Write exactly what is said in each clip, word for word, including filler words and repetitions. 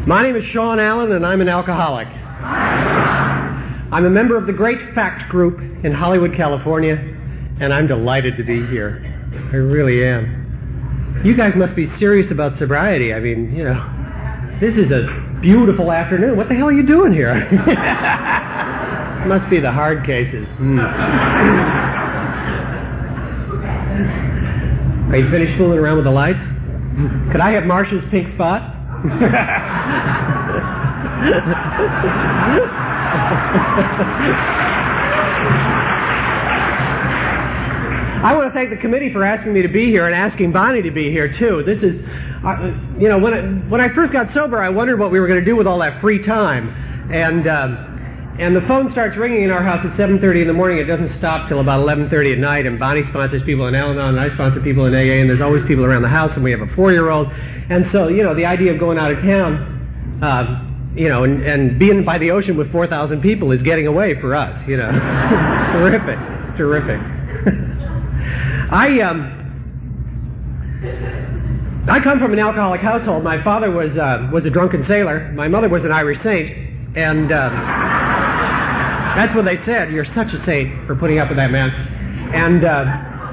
My name is Sean Allen, and I'm an alcoholic. I'm a member of the Great Fact Group in Hollywood, California, and I'm delighted to be here. I really am. You guys must be serious about sobriety. I mean, you know, this is a beautiful afternoon. What the hell are you doing here? Must be the hard cases. Mm. Are you finished fooling around with the lights? Could I have Marcia's pink spot? I want to thank the committee for asking me to be here and asking Bonnie to be here too. This is, uh, you know, when I, when I first got sober, I wondered what we were going to do with all that free time, and um, and the phone starts ringing in our house at seven thirty in the morning. It doesn't stop till about eleven thirty at night. And Bonnie sponsors people in Al-Anon, and I sponsor people in A A, and there's always people around the house, and we have a four-year-old, and so you know, the idea of going out of town, uh, you know, and, and being by the ocean with four thousand people is getting away for us. You know, terrific, terrific. I um, I come from an alcoholic household. My father was uh, was a drunken sailor. My mother was an Irish saint, and uh, that's what they said. You're such a saint for putting up with that man. And uh,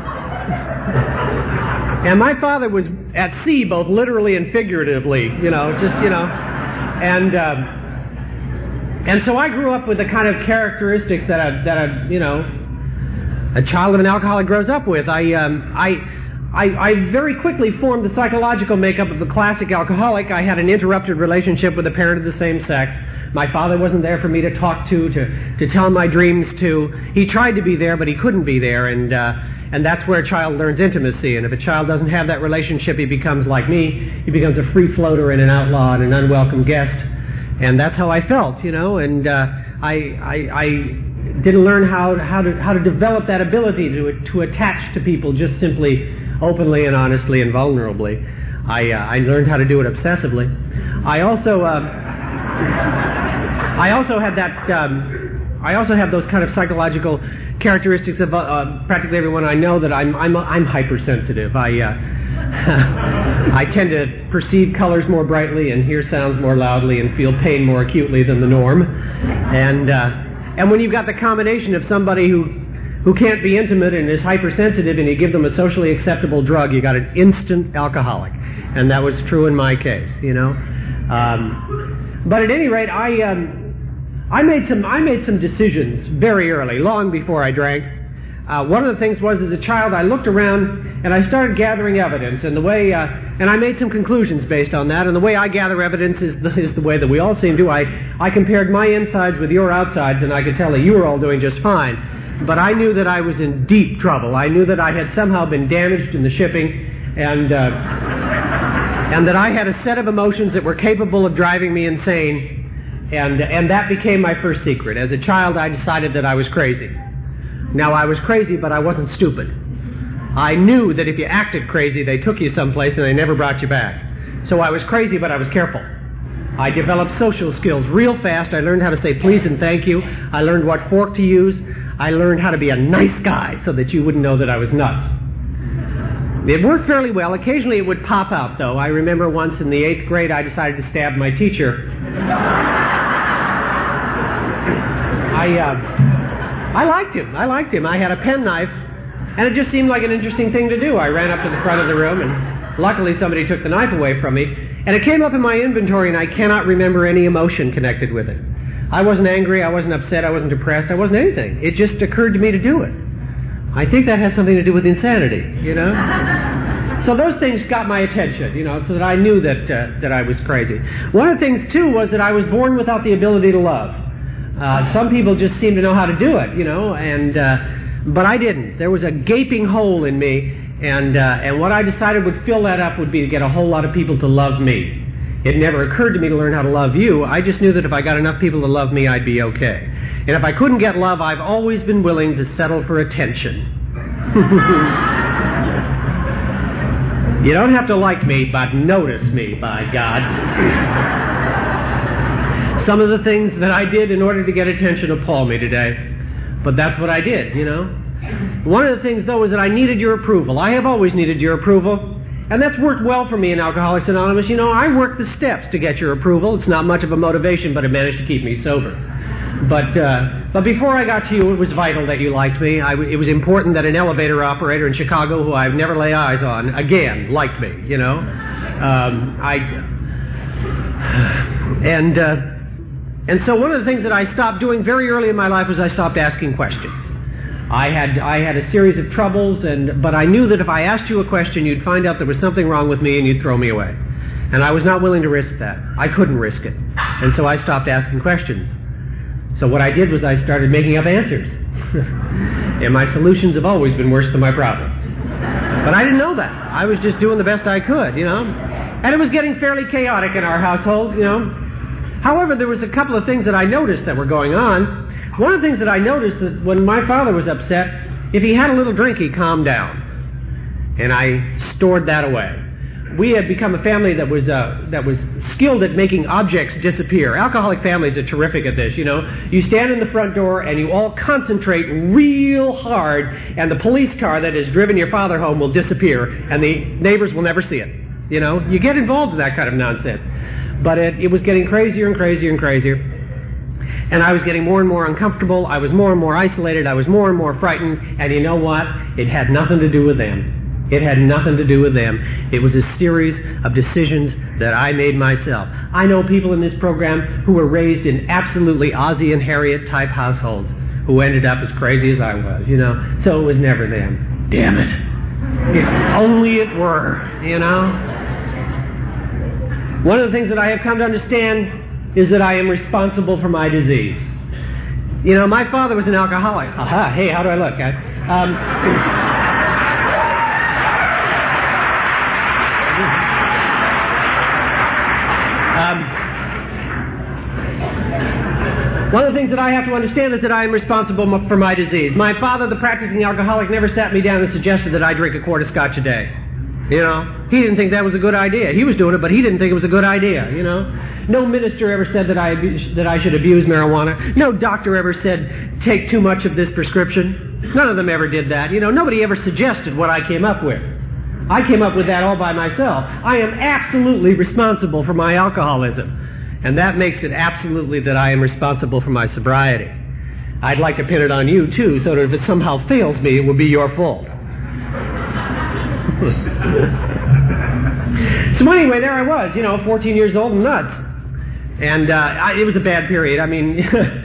and my father was at sea, both literally and figuratively. You know, just you know, and uh, and so I grew up with the kind of characteristics that a that a you know. a child of an alcoholic grows up with. I, um, I, I, I very quickly formed the psychological makeup of the classic alcoholic. I had an interrupted relationship with a parent of the same sex. My father wasn't there for me to talk to, to, to tell my dreams to. He tried to be there, but he couldn't be there, and uh, and that's where a child learns intimacy. And if a child doesn't have that relationship, he becomes like me. He becomes a free floater and an outlaw and an unwelcome guest. And that's how I felt, you know. And uh, I, I, I didn't learn how how to how to develop that ability to to attach to people just simply openly and honestly and vulnerably. I uh, I learned how to do it obsessively. I also uh, I also had that um, I also have those kind of psychological characteristics of uh, practically everyone I know, that I'm I'm I'm hypersensitive. I uh, I tend to perceive colors more brightly and hear sounds more loudly and feel pain more acutely than the norm, and. Uh, And when you've got the combination of somebody who, who can't be intimate and is hypersensitive, and you give them a socially acceptable drug, you got an instant alcoholic. And that was true in my case, you know. Um, but at any rate, I um, I made some I made some decisions very early, long before I drank. Uh, one of the things was, as a child, I looked around and I started gathering evidence, and the way uh, and I made some conclusions based on that. And the way I gather evidence is the, is the way that we all seem to. I I compared my insides with your outsides, and I could tell that you were all doing just fine. But I knew that I was in deep trouble. I knew that I had somehow been damaged in the shipping, and uh, and that I had a set of emotions that were capable of driving me insane. And and that became my first secret. As a child, I decided that I was crazy. Now, I was crazy, but I wasn't stupid. I knew that if you acted crazy, they took you someplace and they never brought you back. So I was crazy, but I was careful. I developed social skills real fast. I learned how to say please and thank you. I learned what fork to use. I learned how to be a nice guy so that you wouldn't know that I was nuts. It worked fairly well. Occasionally it would pop out, though. I remember once in the eighth grade I decided to stab my teacher. I, uh... I liked him. I liked him. I had a penknife, and it just seemed like an interesting thing to do. I ran up to the front of the room, and luckily somebody took the knife away from me, and it came up in my inventory, and I cannot remember any emotion connected with it. I wasn't angry. I wasn't upset. I wasn't depressed. I wasn't anything. It just occurred to me to do it. I think that has something to do with insanity, you know? So those things got my attention, you know, so that I knew that uh, that I was crazy. One of the things, too, was that I was born without the ability to love. Uh, some people just seem to know how to do it, you know, and uh, but I didn't. There was a gaping hole in me, and uh, and what I decided would fill that up would be to get a whole lot of people to love me. It never occurred to me to learn how to love you. I just knew that if I got enough people to love me, I'd be okay. And if I couldn't get love, I've always been willing to settle for attention. You don't have to like me, but notice me, by God. Some of the things that I did in order to get attention appall me today. But that's what I did, you know. One of the things, though, is that I needed your approval. I have always needed your approval. And that's worked well for me in Alcoholics Anonymous. You know, I work the steps to get your approval. It's not much of a motivation, but it managed to keep me sober. But uh, but before I got to you, it was vital that you liked me. I, it was important that an elevator operator in Chicago, who I've never laid eyes on, again, liked me, you know. Um, I And uh, and so one of the things that I stopped doing very early in my life was I stopped asking questions. I had I had a series of troubles, and but I knew that if I asked you a question, you'd find out there was something wrong with me and you'd throw me away. And I was not willing to risk that. I couldn't risk it. And so I stopped asking questions. So what I did was I started making up answers. And my solutions have always been worse than my problems. But I didn't know that. I was just doing the best I could, you know. And it was getting fairly chaotic in our household, you know. However, there was a couple of things that I noticed that were going on. One of the things that I noticed that when my father was upset, if he had a little drink, he calmed down. And I stored that away. We had become a family that was uh, that was skilled at making objects disappear. Alcoholic families are terrific at this, you know. You stand in the front door and you all concentrate real hard, and the police car that has driven your father home will disappear, and the neighbors will never see it. You know, you get involved in that kind of nonsense. But it, it was getting crazier and crazier and crazier. And I was getting more and more uncomfortable. I was more and more isolated. I was more and more frightened. And you know what? It had nothing to do with them. It had nothing to do with them. It was a series of decisions that I made myself. I know people in this program who were raised in absolutely Ozzie and Harriet type households who ended up as crazy as I was, you know. So it was never them. Damn it. If only it were, you know. One of the things that I have come to understand is that I am responsible for my disease. You know, my father was an alcoholic. Aha, hey, how do I look, guys? Um, um, one of the things that I have to understand is that I am responsible for my disease. My father, the practicing alcoholic, never sat me down and suggested that I drink a quart of scotch a day. You know, he didn't think that was a good idea. He was doing it, but he didn't think it was a good idea, you know. No minister ever said that I abuse, that I should abuse marijuana. No doctor ever said, take too much of this prescription. None of them ever did that. You know, nobody ever suggested what I came up with. I came up with that all by myself. I am absolutely responsible for my alcoholism. And that makes it absolutely that I am responsible for my sobriety. I'd like to pin it on you, too, so that if it somehow fails me, it will be your fault. So anyway, there I was, you know, fourteen years old and nuts. And uh, I, it was a bad period. I mean,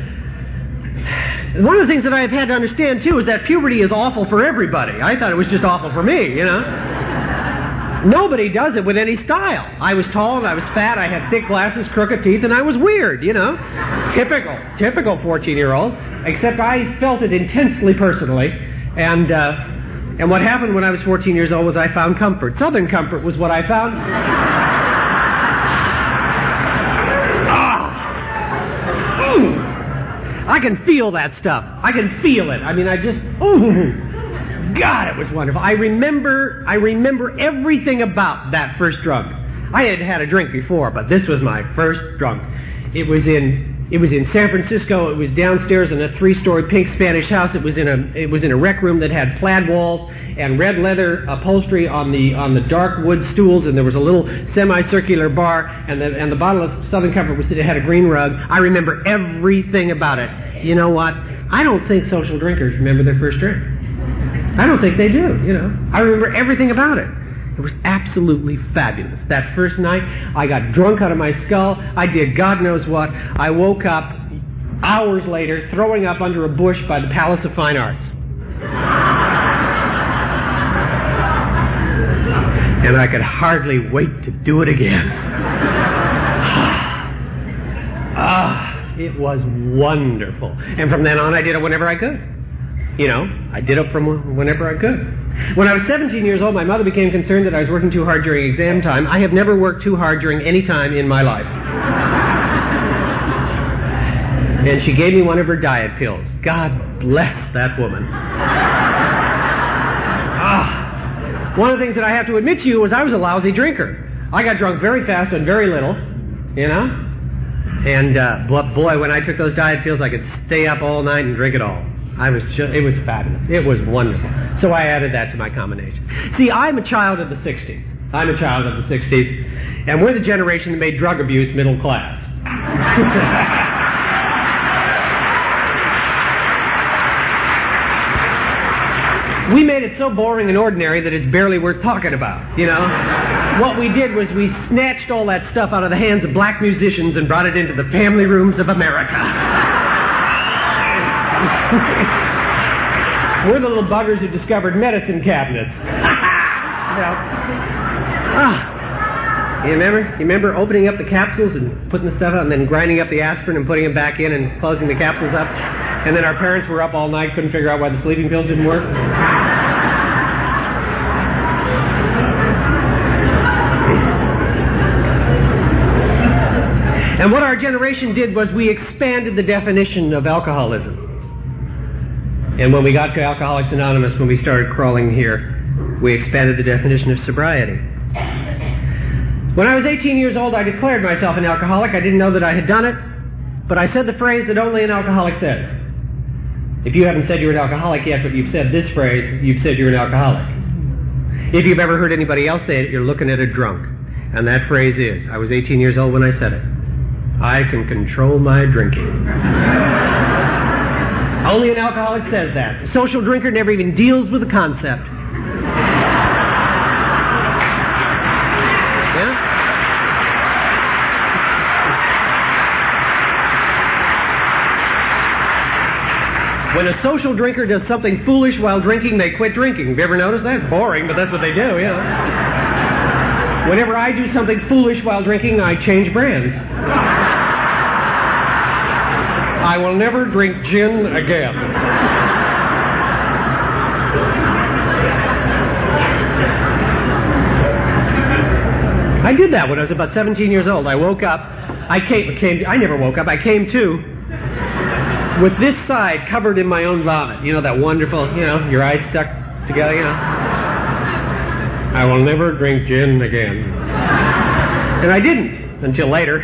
one of the things that I've had to understand, too, is that puberty is awful for everybody. I thought it was just awful for me, you know. Nobody does it with any style. I was tall and I was fat, I had thick glasses, crooked teeth, and I was weird, you know. Typical, typical fourteen-year-old, except I felt it intensely personally. And... Uh, And what happened when I was fourteen years old was I found comfort. Southern comfort was what I found. Ah. Mm. I can feel that stuff. I can feel it. I mean, I just, ooh, God, it was wonderful. I remember, I remember everything about that first drunk. I had had a drink before, but this was my first drunk. It was in... It was in San Francisco. It was downstairs in a three-story pink Spanish house. It was in a it was in a rec room that had plaid walls and red leather upholstery on the on the dark wood stools, and there was a little semicircular bar, and the and the bottle of Southern Comfort was it had a green rug. I remember everything about it. You know what? I don't think social drinkers remember their first drink. I don't think they do. You know, I remember everything about it. It was absolutely fabulous. That first night, I got drunk out of my skull. I did God knows what. I woke up hours later throwing up under a bush by the Palace of Fine Arts. And I could hardly wait to do it again. Ah, it was wonderful. And from then on, I did it whenever I could. You know, I did it from whenever I could. When I was seventeen years old, my mother became concerned that I was working too hard during exam time. I have never worked too hard during any time in my life. And she gave me one of her diet pills. God bless that woman. Ah. One of the things that I have to admit to you was I was a lousy drinker. I got drunk very fast and very little, you know? And, uh, but boy, when I took those diet pills, I could stay up all night and drink it all. I was just, it was fabulous. It was wonderful. So I added that to my combination. See, I'm a child of the sixties. I'm a child of the sixties, and we're the generation that made drug abuse middle class. We made it so boring and ordinary that it's barely worth talking about, you know? What we did was we snatched all that stuff out of the hands of black musicians and brought it into the family rooms of America. We're the little buggers who discovered medicine cabinets. You know? Ah. You remember? You remember opening up the capsules and putting the stuff out and then grinding up the aspirin and putting them back in and closing the capsules up? And then our parents were up all night, couldn't figure out why the sleeping pills didn't work. And what our generation did was we expanded the definition of alcoholism. And when we got to Alcoholics Anonymous, when we started crawling here, we expanded the definition of sobriety. When I was eighteen years old, I declared myself an alcoholic. I didn't know that I had done it, but I said the phrase that only an alcoholic says. If you haven't said you're an alcoholic yet, but you've said this phrase, you've said you're an alcoholic. If you've ever heard anybody else say it, you're looking at a drunk. And that phrase is, I was eighteen years old when I said it, I can control my drinking. Only an alcoholic says that. The social drinker never even deals with the concept. Yeah? When a social drinker does something foolish while drinking, they quit drinking. Have you ever noticed that? It's boring, but that's what they do, yeah. Whenever I do something foolish while drinking, I change brands. I will never drink gin again. I did that when I was about seventeen years old. I woke up. I came, came I never woke up. I came to with this side covered in my own vomit. You know, that wonderful, you know, your eyes stuck together, you know. I will never drink gin again. And I didn't until later.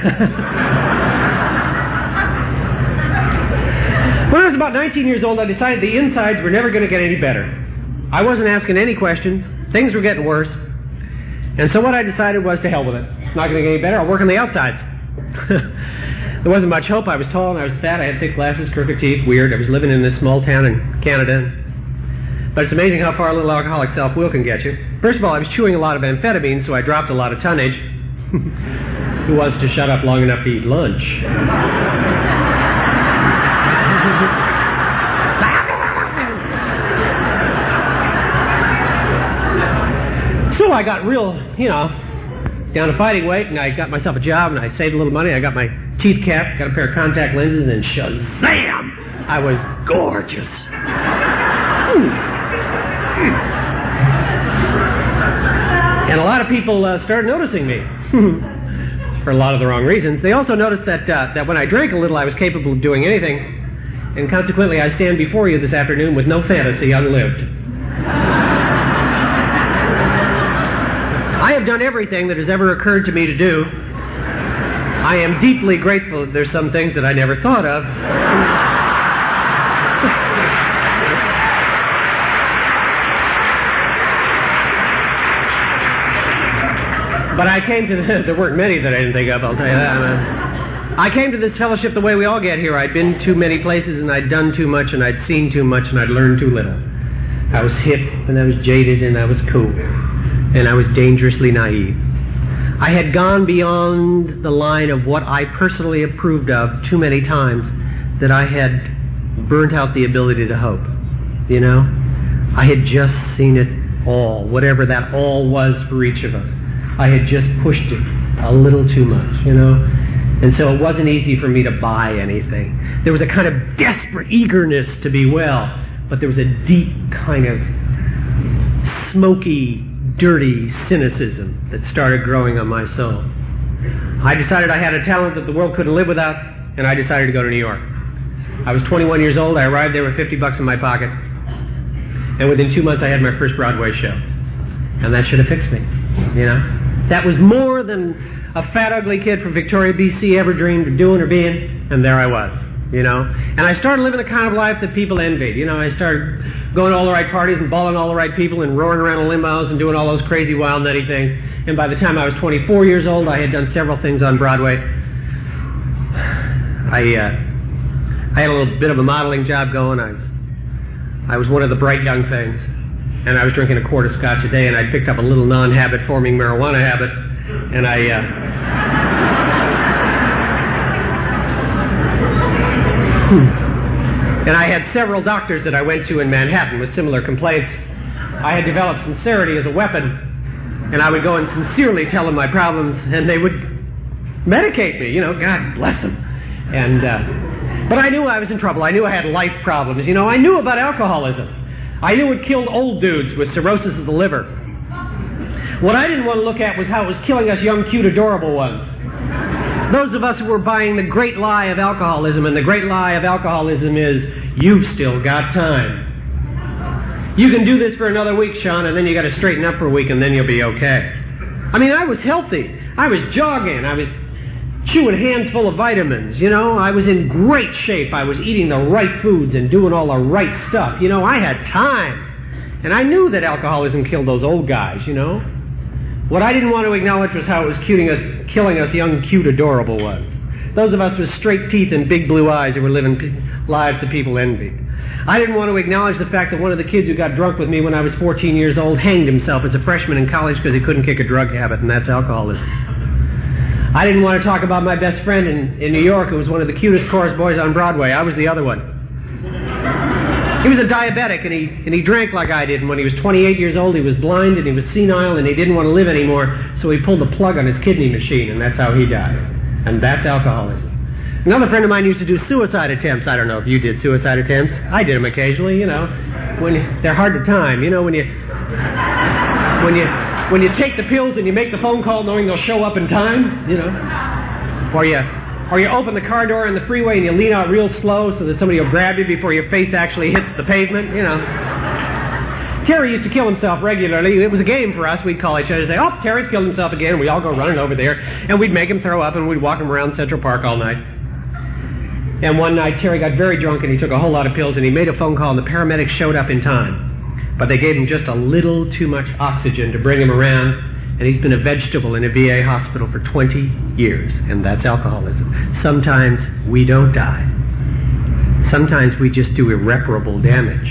When I was about nineteen years old, I decided the insides were never going to get any better. I wasn't asking any questions. Things were getting worse. And so what I decided was to hell with it. It's not going to get any better. I'll work on the outsides. There wasn't much hope. I was tall and I was fat. I had thick glasses, crooked teeth, weird. I was living in this small town in Canada. But it's amazing how far a little alcoholic self-will can get you. First of all, I was chewing a lot of amphetamines, so I dropped a lot of tonnage. Who wants to shut up long enough to eat lunch? So I got real, you know, down to fighting weight, and I got myself a job, and I saved a little money. I got my teeth capped, got a pair of contact lenses, and shazam! I was gorgeous. And a lot of people uh, started noticing me. For a lot of the wrong reasons. They also noticed that uh, that when I drank a little, I was capable of doing anything. And consequently, I stand before you this afternoon with no fantasy unlived. I have done everything that has ever occurred to me to do. I am deeply grateful that there's some things that I never thought of. But I came to the, there weren't many that I didn't think of, I'll tell you that. I came to this fellowship the way we all get here. I'd been too many places, and I'd done too much, and I'd seen too much, and I'd learned too little. I was hip, and I was jaded, and I was cool. And I was dangerously naive. I had gone beyond the line of what I personally approved of too many times that I had burnt out the ability to hope. You know? I had just seen it all, whatever that all was for each of us. I had just pushed it a little too much, you know? And so it wasn't easy for me to buy anything. There was a kind of desperate eagerness to be well, but there was a deep kind of smoky, dirty cynicism that started growing on my soul. I decided I had a talent that the world couldn't live without, and I decided to go to New York. I was twenty-one years old. I arrived there with fifty bucks in my pocket, and within two months I had my first Broadway show. And that should have fixed me, you know? That was more than a fat, ugly kid from Victoria, B C ever dreamed of doing or being, and there I was, you know? And I started living the kind of life that people envied. You know, I started going to all the right parties and balling all the right people and roaring around in limos and doing all those crazy, wild, nutty things. And by the time I was twenty-four years old, I had done several things on Broadway. I uh, I had a little bit of a modeling job going. I was, I was one of the bright young things. And I was drinking a quart of scotch a day, and I picked up a little non-habit forming marijuana habit. And I... Uh, and I had several doctors that I went to in Manhattan with similar complaints. I had developed sincerity as a weapon. And I would go and sincerely tell them my problems, and they would medicate me, you know, God bless them. And, uh, but I knew I was in trouble. I knew I had life problems. You know, I knew about alcoholism. I knew it killed old dudes with cirrhosis of the liver. What I didn't want to look at was how it was killing us young, cute, adorable ones. Those of us who were buying the great lie of alcoholism, and the great lie of alcoholism is, you've still got time. You can do this for another week, Sean, and then you got to straighten up for a week, and then you'll be okay. I mean, I was healthy. I was jogging. I was chewing hands full of vitamins. You know, I was in great shape. I was eating the right foods and doing all the right stuff. You know, I had time, and I knew that alcoholism killed those old guys. You know, what I didn't want to acknowledge was how it was killing us, killing us young, cute, adorable ones. Those of us with straight teeth and big blue eyes who were living p- lives that people envied. I didn't want to acknowledge the fact that one of the kids who got drunk with me when I was fourteen years old hanged himself as a freshman in college because he couldn't kick a drug habit, and that's alcoholism. I didn't want to talk about my best friend in, in New York who was one of the cutest chorus boys on Broadway. I was the other one. He was a diabetic, and he, and he drank like I did, and when he was twenty-eight years old, he was blind, and he was senile, and he didn't want to live anymore, so he pulled the plug on his kidney machine, and that's how he died. And that's alcoholism. Another friend of mine used to do suicide attempts. I don't know if you did suicide attempts. I did them occasionally, you know. When you, they're hard to time, you know, when you when you when you take the pills and you make the phone call knowing they'll show up in time, you know. Or you or you open the car door on the freeway and you lean out real slow so that somebody will grab you before your face actually hits the pavement, you know. Terry used to kill himself regularly. It was a game for us. We'd call each other and say, oh, Terry's killed himself again. And we'd all go running over there. And we'd make him throw up, and we'd walk him around Central Park all night. And one night, Terry got very drunk, and he took a whole lot of pills, and he made a phone call, and the paramedics showed up in time. But they gave him just a little too much oxygen to bring him around, and he's been a vegetable in a V A hospital for twenty years, and that's alcoholism. Sometimes we don't die. Sometimes we just do irreparable damage.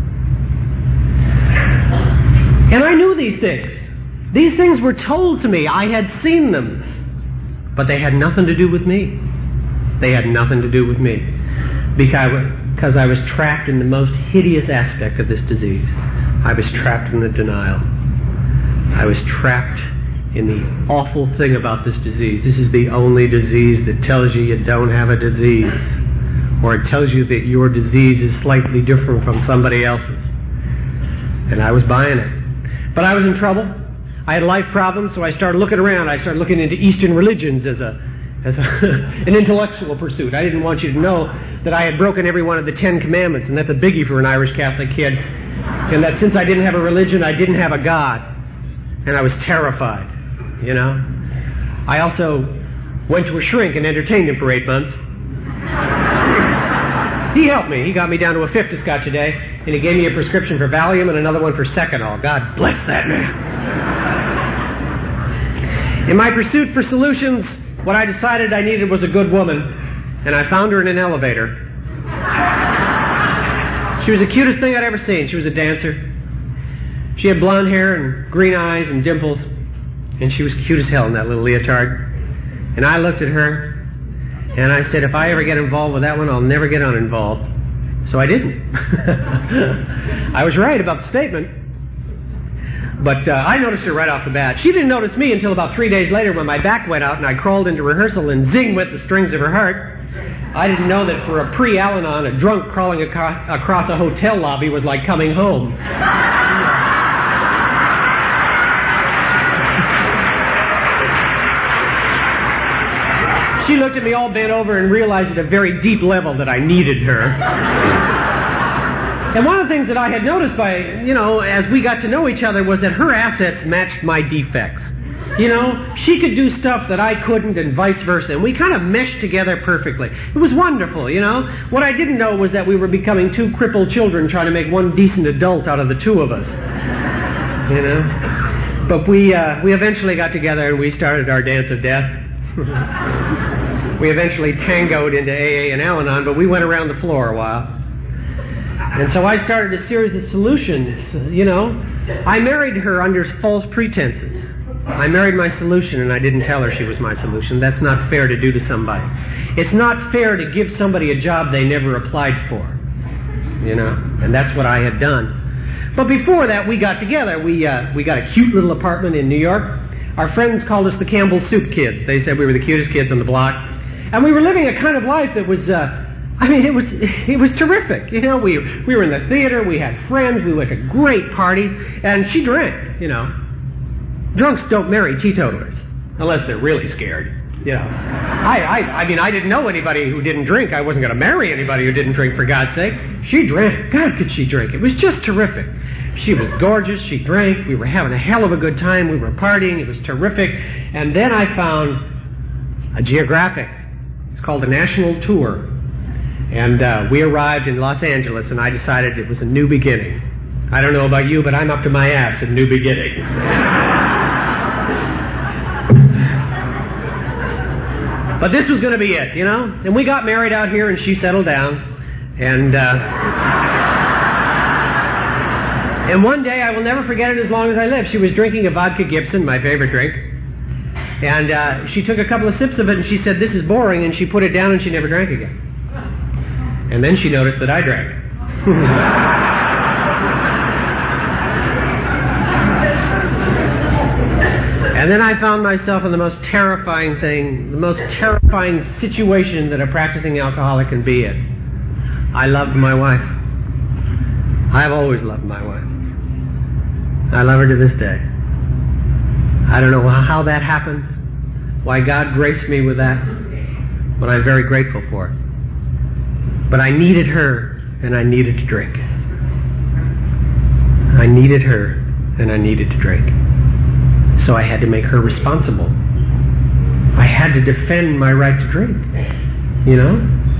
And I knew these things. These things were told to me. I had seen them. But they had nothing to do with me. They had nothing to do with me. Because I was trapped in the most hideous aspect of this disease. I was trapped in the denial. I was trapped in the awful thing about this disease. This is the only disease that tells you you don't have a disease. Or it tells you that your disease is slightly different from somebody else's. And I was buying it. But I was in trouble. I had life problems, so I started looking around. I started looking into Eastern religions as a as a, an intellectual pursuit. I didn't want you to know that I had broken every one of the Ten Commandments, and that's a biggie for an Irish Catholic kid. And that since I didn't have a religion, I didn't have a God. And I was terrified, you know. I also went to a shrink and entertained him for eight months. He helped me. He got me down to a fifth of scotch a day, and he gave me a prescription for Valium and another one for Seconal. God bless that man. In my pursuit for solutions, what I decided I needed was a good woman, and I found her in an elevator. She was the cutest thing I'd ever seen. She was a dancer. She had blonde hair and green eyes and dimples, and she was cute as hell in that little leotard. And I looked at her, and I said, if I ever get involved with that one, I'll never get uninvolved. So I didn't. I was right about the statement. But uh, I noticed her right off the bat. She didn't notice me until about three days later when my back went out and I crawled into rehearsal and zing went the strings of her heart. I didn't know that for a pre-Al-Anon, a drunk crawling aco- across a hotel lobby was like coming home. She looked at me all bent over and realized at a very deep level that I needed her. And one of the things that I had noticed by, you know, as we got to know each other was that her assets matched my defects. You know, she could do stuff that I couldn't and vice versa. And we kind of meshed together perfectly. It was wonderful, you know. What I didn't know was that we were becoming two crippled children trying to make one decent adult out of the two of us. You know. But we uh, we eventually got together and we started our dance of death. We eventually tangoed into A A and Al-Anon, but we went around the floor a while. And so I started a series of solutions, you know. I married her under false pretenses. I married my solution and I didn't tell her she was my solution. That's not fair to do to somebody. It's not fair to give somebody a job they never applied for, you know. And that's what I had done. But before that, we got together. We uh, we got a cute little apartment in New York. Our friends called us the Campbell Soup Kids. They said we were the cutest kids on the block. And we were living a kind of life that was, uh, I mean, it was it was terrific. You know, we we were in the theater, we had friends, we went to great parties, and she drank, you know. Drunks don't marry teetotalers, unless they're really scared, you know. I, I, I mean, I didn't know anybody who didn't drink. I wasn't going to marry anybody who didn't drink, for God's sake. She drank. God, could she drink. It was just terrific. She was gorgeous. She drank. We were having a hell of a good time. We were partying. It was terrific. And then I found a geographic. It's called a national tour. And uh, we arrived in Los Angeles, and I decided it was a new beginning. I don't know about you, but I'm up to my ass in new beginnings. But this was going to be it, you know? And we got married out here, and she settled down. And, uh... and one day, I will never forget it as long as I live. She was drinking a vodka Gibson, my favorite drink. And uh, she took a couple of sips of it, and she said, "This is boring," and she put it down, and she never drank again. And then she noticed that I drank. And then I found myself in the most terrifying thing, the most terrifying situation that a practicing alcoholic can be in. I loved my wife. I've always loved my wife. I love her to this day. I don't know how that happened, why God graced me with that, but I'm very grateful for it. But I needed her, and I needed to drink. I needed her, and I needed to drink. So I had to make her responsible. I had to defend my right to drink, you know?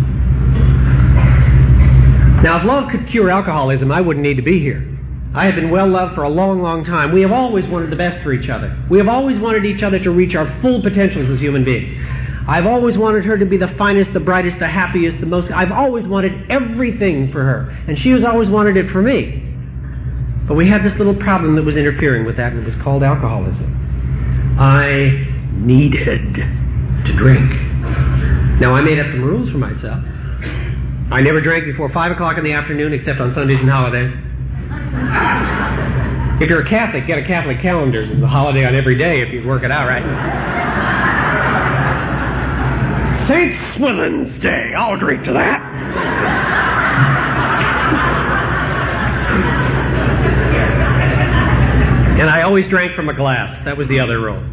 Now, if love could cure alcoholism, I wouldn't need to be here. I have been well loved for a long, long time. We have always wanted the best for each other. We have always wanted each other to reach our full potentials as human beings. I've always wanted her to be the finest, the brightest, the happiest, the most... I've always wanted everything for her. And she has always wanted it for me. But we had this little problem that was interfering with that, and it was called alcoholism. I needed to drink. Now, I made up some rules for myself. I never drank before five o'clock in the afternoon, except on Sundays and holidays. If you're a Catholic, get a Catholic calendar. There's a holiday on every day if you work it out right. Saint Swithin's Day. I'll drink to that. And I always drank from a glass. That was the other rule.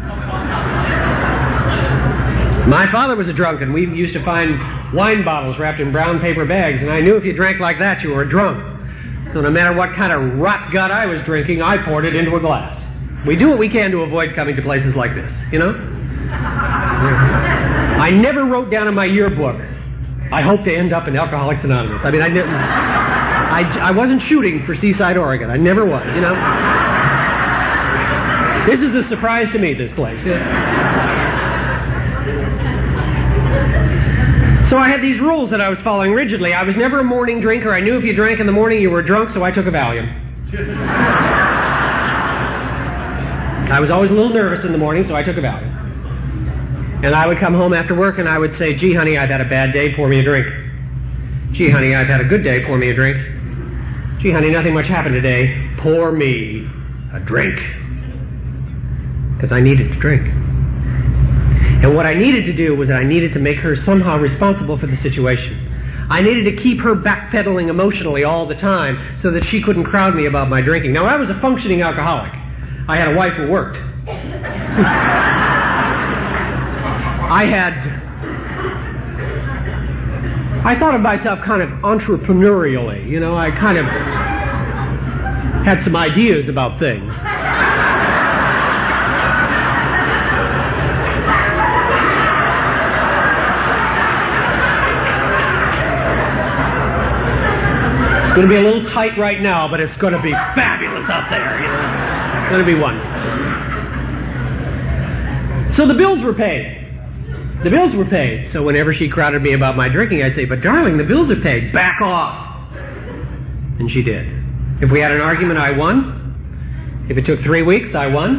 My father was a drunk, and we used to find wine bottles wrapped in brown paper bags, and I knew if you drank like that, you were a drunk. So no matter what kind of rot gut I was drinking, I poured it into a glass. We do what we can to avoid coming to places like this, you know? I never wrote down in my yearbook, I hope to end up in Alcoholics Anonymous. I mean, I didn't... I, I wasn't shooting for Seaside, Oregon. I never was, you know? This is a surprise to me, this place. So I had these rules that I was following rigidly. I was never a morning drinker. I knew if you drank in the morning, you were drunk, so I took a Valium. I was always a little nervous in the morning, so I took a Valium. And I would come home after work, and I would say, "Gee, honey, I've had a bad day. Pour me a drink." "Gee, honey, I've had a good day. Pour me a drink." "Gee, honey, nothing much happened today. Pour me a drink." Because I needed to drink. And what I needed to do was that I needed to make her somehow responsible for the situation. I needed to keep her backpedaling emotionally all the time so that she couldn't crowd me about my drinking. Now, I was a functioning alcoholic. I had a wife who worked. I had... I thought of myself kind of entrepreneurially, you know, I kind of had some ideas about things. It's going to be a little tight right now, but it's going to be fabulous out there. You know? It's going to be wonderful. So the bills were paid. The bills were paid. So whenever she crowded me about my drinking, I'd say, but darling, the bills are paid. Back off. And she did. If we had an argument, I won. If it took three weeks, I won.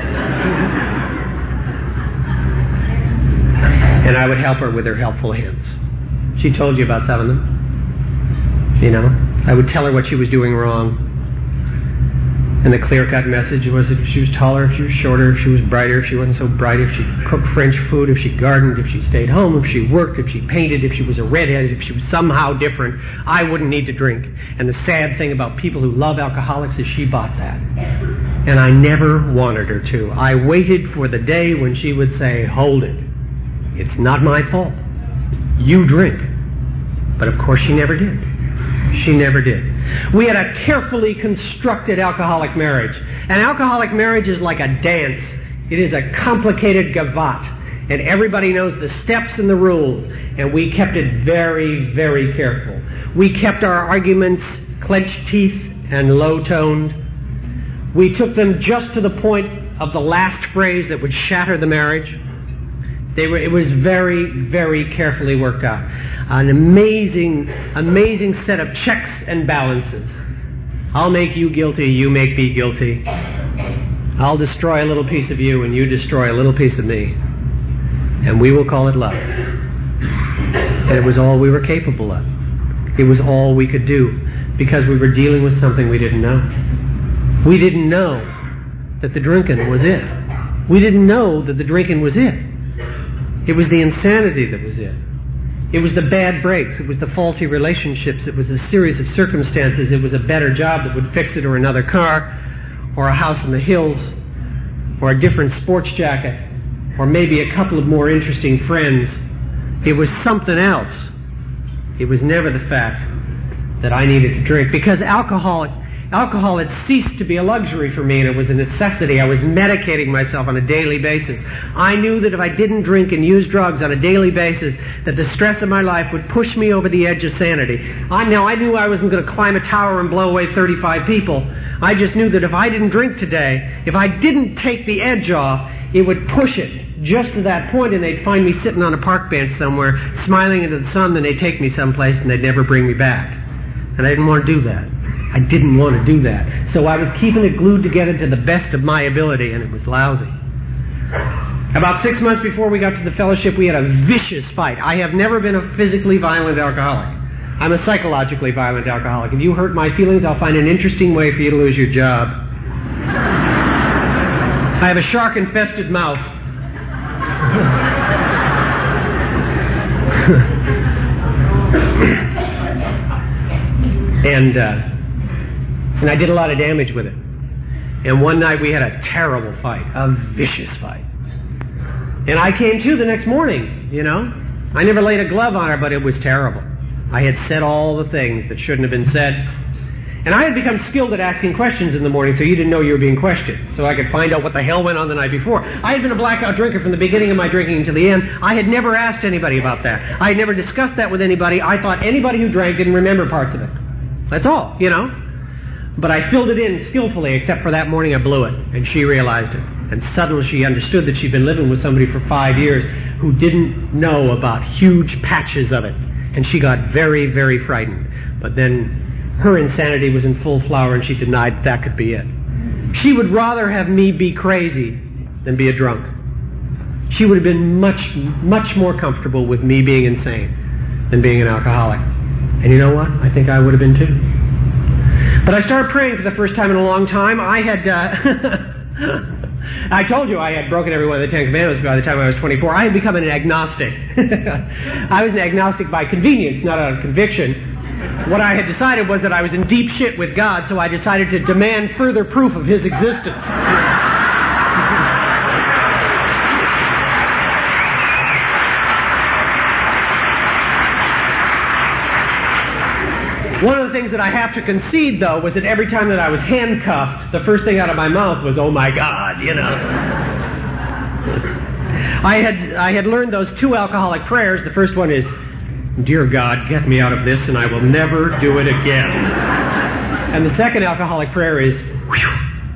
And I would help her with her helpful hints. She told you about some of them. You know, I would tell her what she was doing wrong. And the clear-cut message was that if she was taller, if she was shorter, if she was brighter, if she wasn't so bright, if she cooked French food, if she gardened, if she stayed home, if she worked, if she painted, if she was a redhead, if she was somehow different, I wouldn't need to drink. And the sad thing about people who love alcoholics is she bought that. And I never wanted her to. I waited for the day when she would say, hold it. It's not my fault. You drink. But of course she never did. She never did. We had a carefully constructed alcoholic marriage. An alcoholic marriage is like a dance. It is a complicated gavotte. And everybody knows the steps and the rules. And we kept it very, very careful. We kept our arguments clenched teeth and low-toned. We took them just to the point of the last phrase that would shatter the marriage. They were, it was very, very carefully worked out. An amazing, amazing set of checks and balances. I'll make you guilty, you make me guilty. I'll destroy a little piece of you and you destroy a little piece of me. And we will call it love. And it was all we were capable of. It was all we could do because we were dealing with something we didn't know. We didn't know that the drinking was it. We didn't know that the drinking was it. It was the insanity that was it. It was the bad breaks. It was the faulty relationships. It was a series of circumstances. It was a better job that would fix it, or another car, or a house in the hills, or a different sports jacket, or maybe a couple of more interesting friends. It was something else. It was never the fact that I needed to drink, because alcohol Alcohol had ceased to be a luxury for me, and it was a necessity. I was medicating myself on a daily basis. I knew that if I didn't drink and use drugs on a daily basis, that the stress of my life would push me over the edge of sanity. I, now, I knew I wasn't going to climb a tower and blow away thirty-five people. I just knew that if I didn't drink today, if I didn't take the edge off, it would push it just to that point, and they'd find me sitting on a park bench somewhere, smiling into the sun, and they'd take me someplace, and they'd never bring me back. And I didn't want to do that. I didn't want to do that. So I was keeping it glued together to the best of my ability, and it was lousy. About six months before we got to the fellowship, we had a vicious fight. I have never been a physically violent alcoholic. I'm a psychologically violent alcoholic. If you hurt my feelings, I'll find an interesting way for you to lose your job. I have a shark-infested mouth. and, uh, And I did a lot of damage with it. And one night we had a terrible fight, a vicious fight. And I came to the next morning, you know. I never laid a glove on her, but it was terrible. I had said all the things that shouldn't have been said. And I had become skilled at asking questions in the morning, so you didn't know you were being questioned. So I could find out what the hell went on the night before. I had been a blackout drinker from the beginning of my drinking until the end. I had never asked anybody about that. I had never discussed that with anybody. I thought anybody who drank didn't remember parts of it. That's all, you know. But I filled it in skillfully, except for that morning I blew it, and she realized it. And suddenly she understood that she'd been living with somebody for five years who didn't know about huge patches of it. And she got very, very frightened. But then her insanity was in full flower, and she denied that could be it. She would rather have me be crazy than be a drunk. She would have been much, much more comfortable with me being insane than being an alcoholic. And you know what? I think I would have been too. But I started praying for the first time in a long time. I had, uh, I told you I had broken every one of the Ten Commandments by the time I was twenty-four. I had become an agnostic. I was an agnostic by convenience, not out of conviction. What I had decided was that I was in deep shit with God, so I decided to demand further proof of His existence. One of the things that I have to concede, though, was that every time that I was handcuffed, the first thing out of my mouth was, oh my God, you know. I had I had learned those two alcoholic prayers. The first one is, "Dear God, get me out of this and I will never do it again." And the second alcoholic prayer is, "Whew."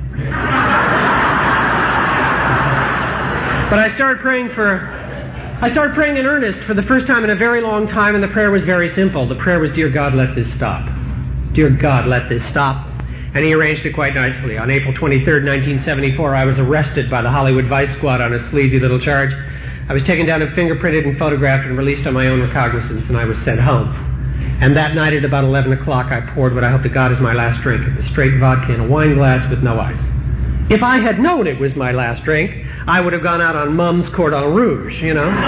But I started praying for, I started praying in earnest for the first time in a very long time, and the prayer was very simple. The prayer was, "Dear God, let this stop. Dear God, let this stop." And he arranged it quite nicely. On April twenty-third, nineteen seventy-four, I was arrested by the Hollywood Vice Squad on a sleazy little charge. I was taken down and fingerprinted and photographed and released on my own recognizance, and I was sent home. And that night at about eleven o'clock, I poured what I hope to God is my last drink. It was straight vodka in a wine glass with no ice. If I had known it was my last drink, I would have gone out on Mum's Cordon Rouge, you know.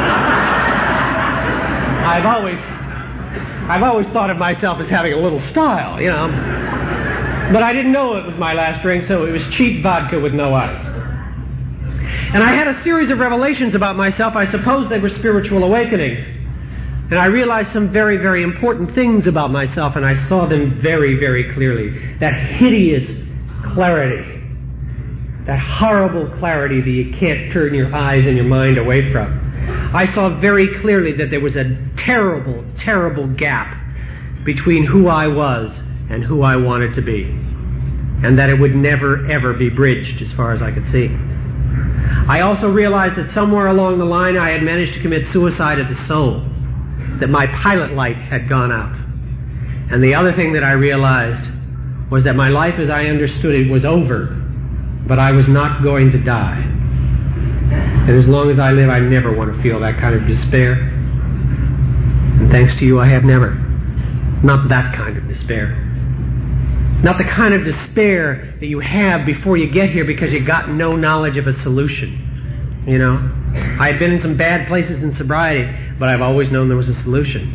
I've always, I've always thought of myself as having a little style, you know. But I didn't know it was my last drink, so it was cheap vodka with no ice. And I had a series of revelations about myself. I suppose they were spiritual awakenings. And I realized some very, very important things about myself, and I saw them very, very clearly. That hideous clarity. That horrible clarity that you can't turn your eyes and your mind away from. I saw very clearly that there was a terrible, terrible gap between who I was and who I wanted to be. And that it would never, ever be bridged as far as I could see. I also realized that somewhere along the line I had managed to commit suicide of the soul. That my pilot light had gone out. And the other thing that I realized was that my life as I understood it was over. But I was not going to die. And as long as I live, I never want to feel that kind of despair. And thanks to you, I have never. Not that kind of despair. Not the kind of despair that you have before you get here because you got no knowledge of a solution. You know? I had been in some bad places in sobriety, but I've always known there was a solution.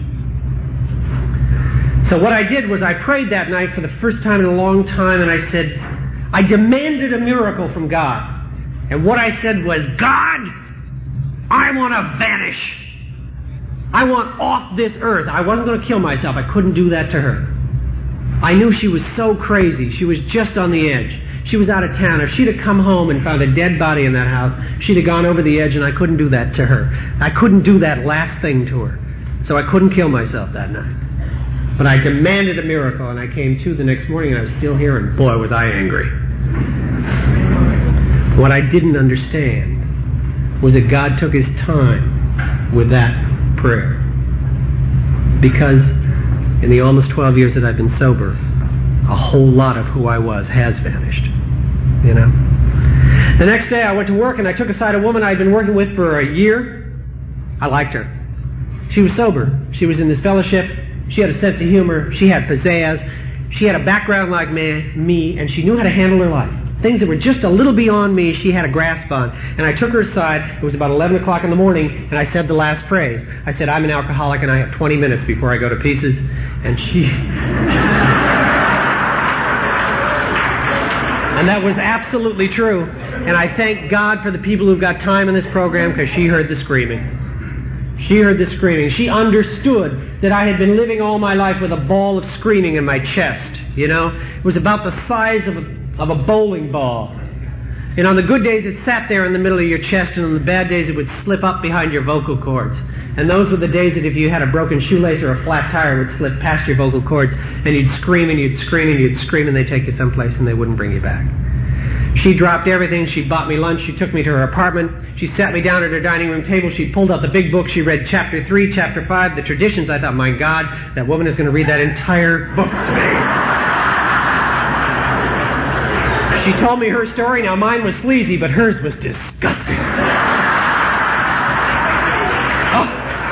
So what I did was I prayed that night for the first time in a long time, and I said, I demanded a miracle from God. And what I said was, God, I want to vanish. I want off this earth. I wasn't going to kill myself. I couldn't do that to her. I knew she was so crazy. She was just on the edge. She was out of town. If she'd have come home and found a dead body in that house, she'd have gone over the edge, and I couldn't do that to her. I couldn't do that last thing to her. So I couldn't kill myself that night. But I demanded a miracle, and I came to the next morning, and I was still here, and boy, was I angry. What I didn't understand was that God took His time with that prayer. Because in the almost twelve years that I've been sober, a whole lot of who I was has vanished. You know? The next day I went to work and I took aside a woman I'd been working with for a year. I liked her. She was sober. She was in this fellowship. She had a sense of humor. She had pizzazz. She had a background like me, me, and she knew how to handle her life. Things that were just a little beyond me, she had a grasp on. And I took her aside. It was about eleven o'clock in the morning, and I said the last phrase. I said, I'm an alcoholic, and I have twenty minutes before I go to pieces. And she... And that was absolutely true. And I thank God for the people who've got time in this program, because she heard the screaming. She heard the screaming. She understood that I had been living all my life with a ball of screaming in my chest. You know? It was about the size of a, of a bowling ball. And on the good days it sat there in the middle of your chest, and on the bad days it would slip up behind your vocal cords. And those were the days that if you had a broken shoelace or a flat tire, it would slip past your vocal cords, and you'd scream and you'd scream and you'd scream, and they'd take you someplace and they wouldn't bring you back. She dropped everything. She bought me lunch. She took me to her apartment. She sat me down at her dining room table. She pulled out the big book. She read chapter three, chapter five, the traditions. I thought, my God, that woman is going to read that entire book to me. She told me her story. Now, mine was sleazy, but hers was disgusting. Oh.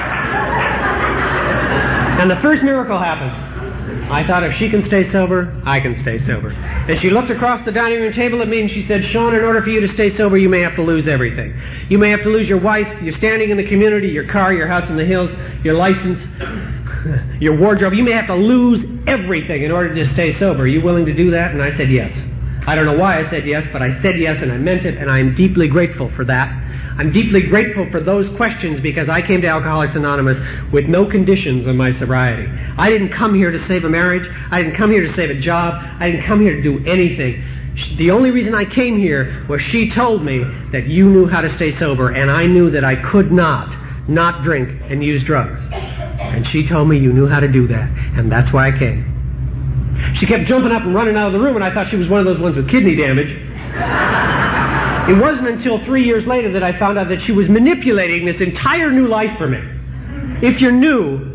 And the first miracle happened. I thought, if she can stay sober, I can stay sober. And she looked across the dining room table at me and she said, Sean, in order for you to stay sober, you may have to lose everything. You may have to lose your wife, your standing in the community, your car, your house in the hills, your license, your wardrobe. You may have to lose everything in order to stay sober. Are you willing to do that? And I said yes. I don't know why I said yes, but I said yes, and I meant it, and I am deeply grateful for that. I'm deeply grateful for those questions, because I came to Alcoholics Anonymous with no conditions on my sobriety. I didn't come here to save a marriage. I didn't come here to save a job. I didn't come here to do anything. The only reason I came here was she told me that you knew how to stay sober, and I knew that I could not not drink and use drugs. And she told me you knew how to do that, and that's why I came. She kept jumping up and running out of the room, and I thought she was one of those ones with kidney damage. It wasn't until three years later that I found out that she was manipulating this entire new life for me. If you're new,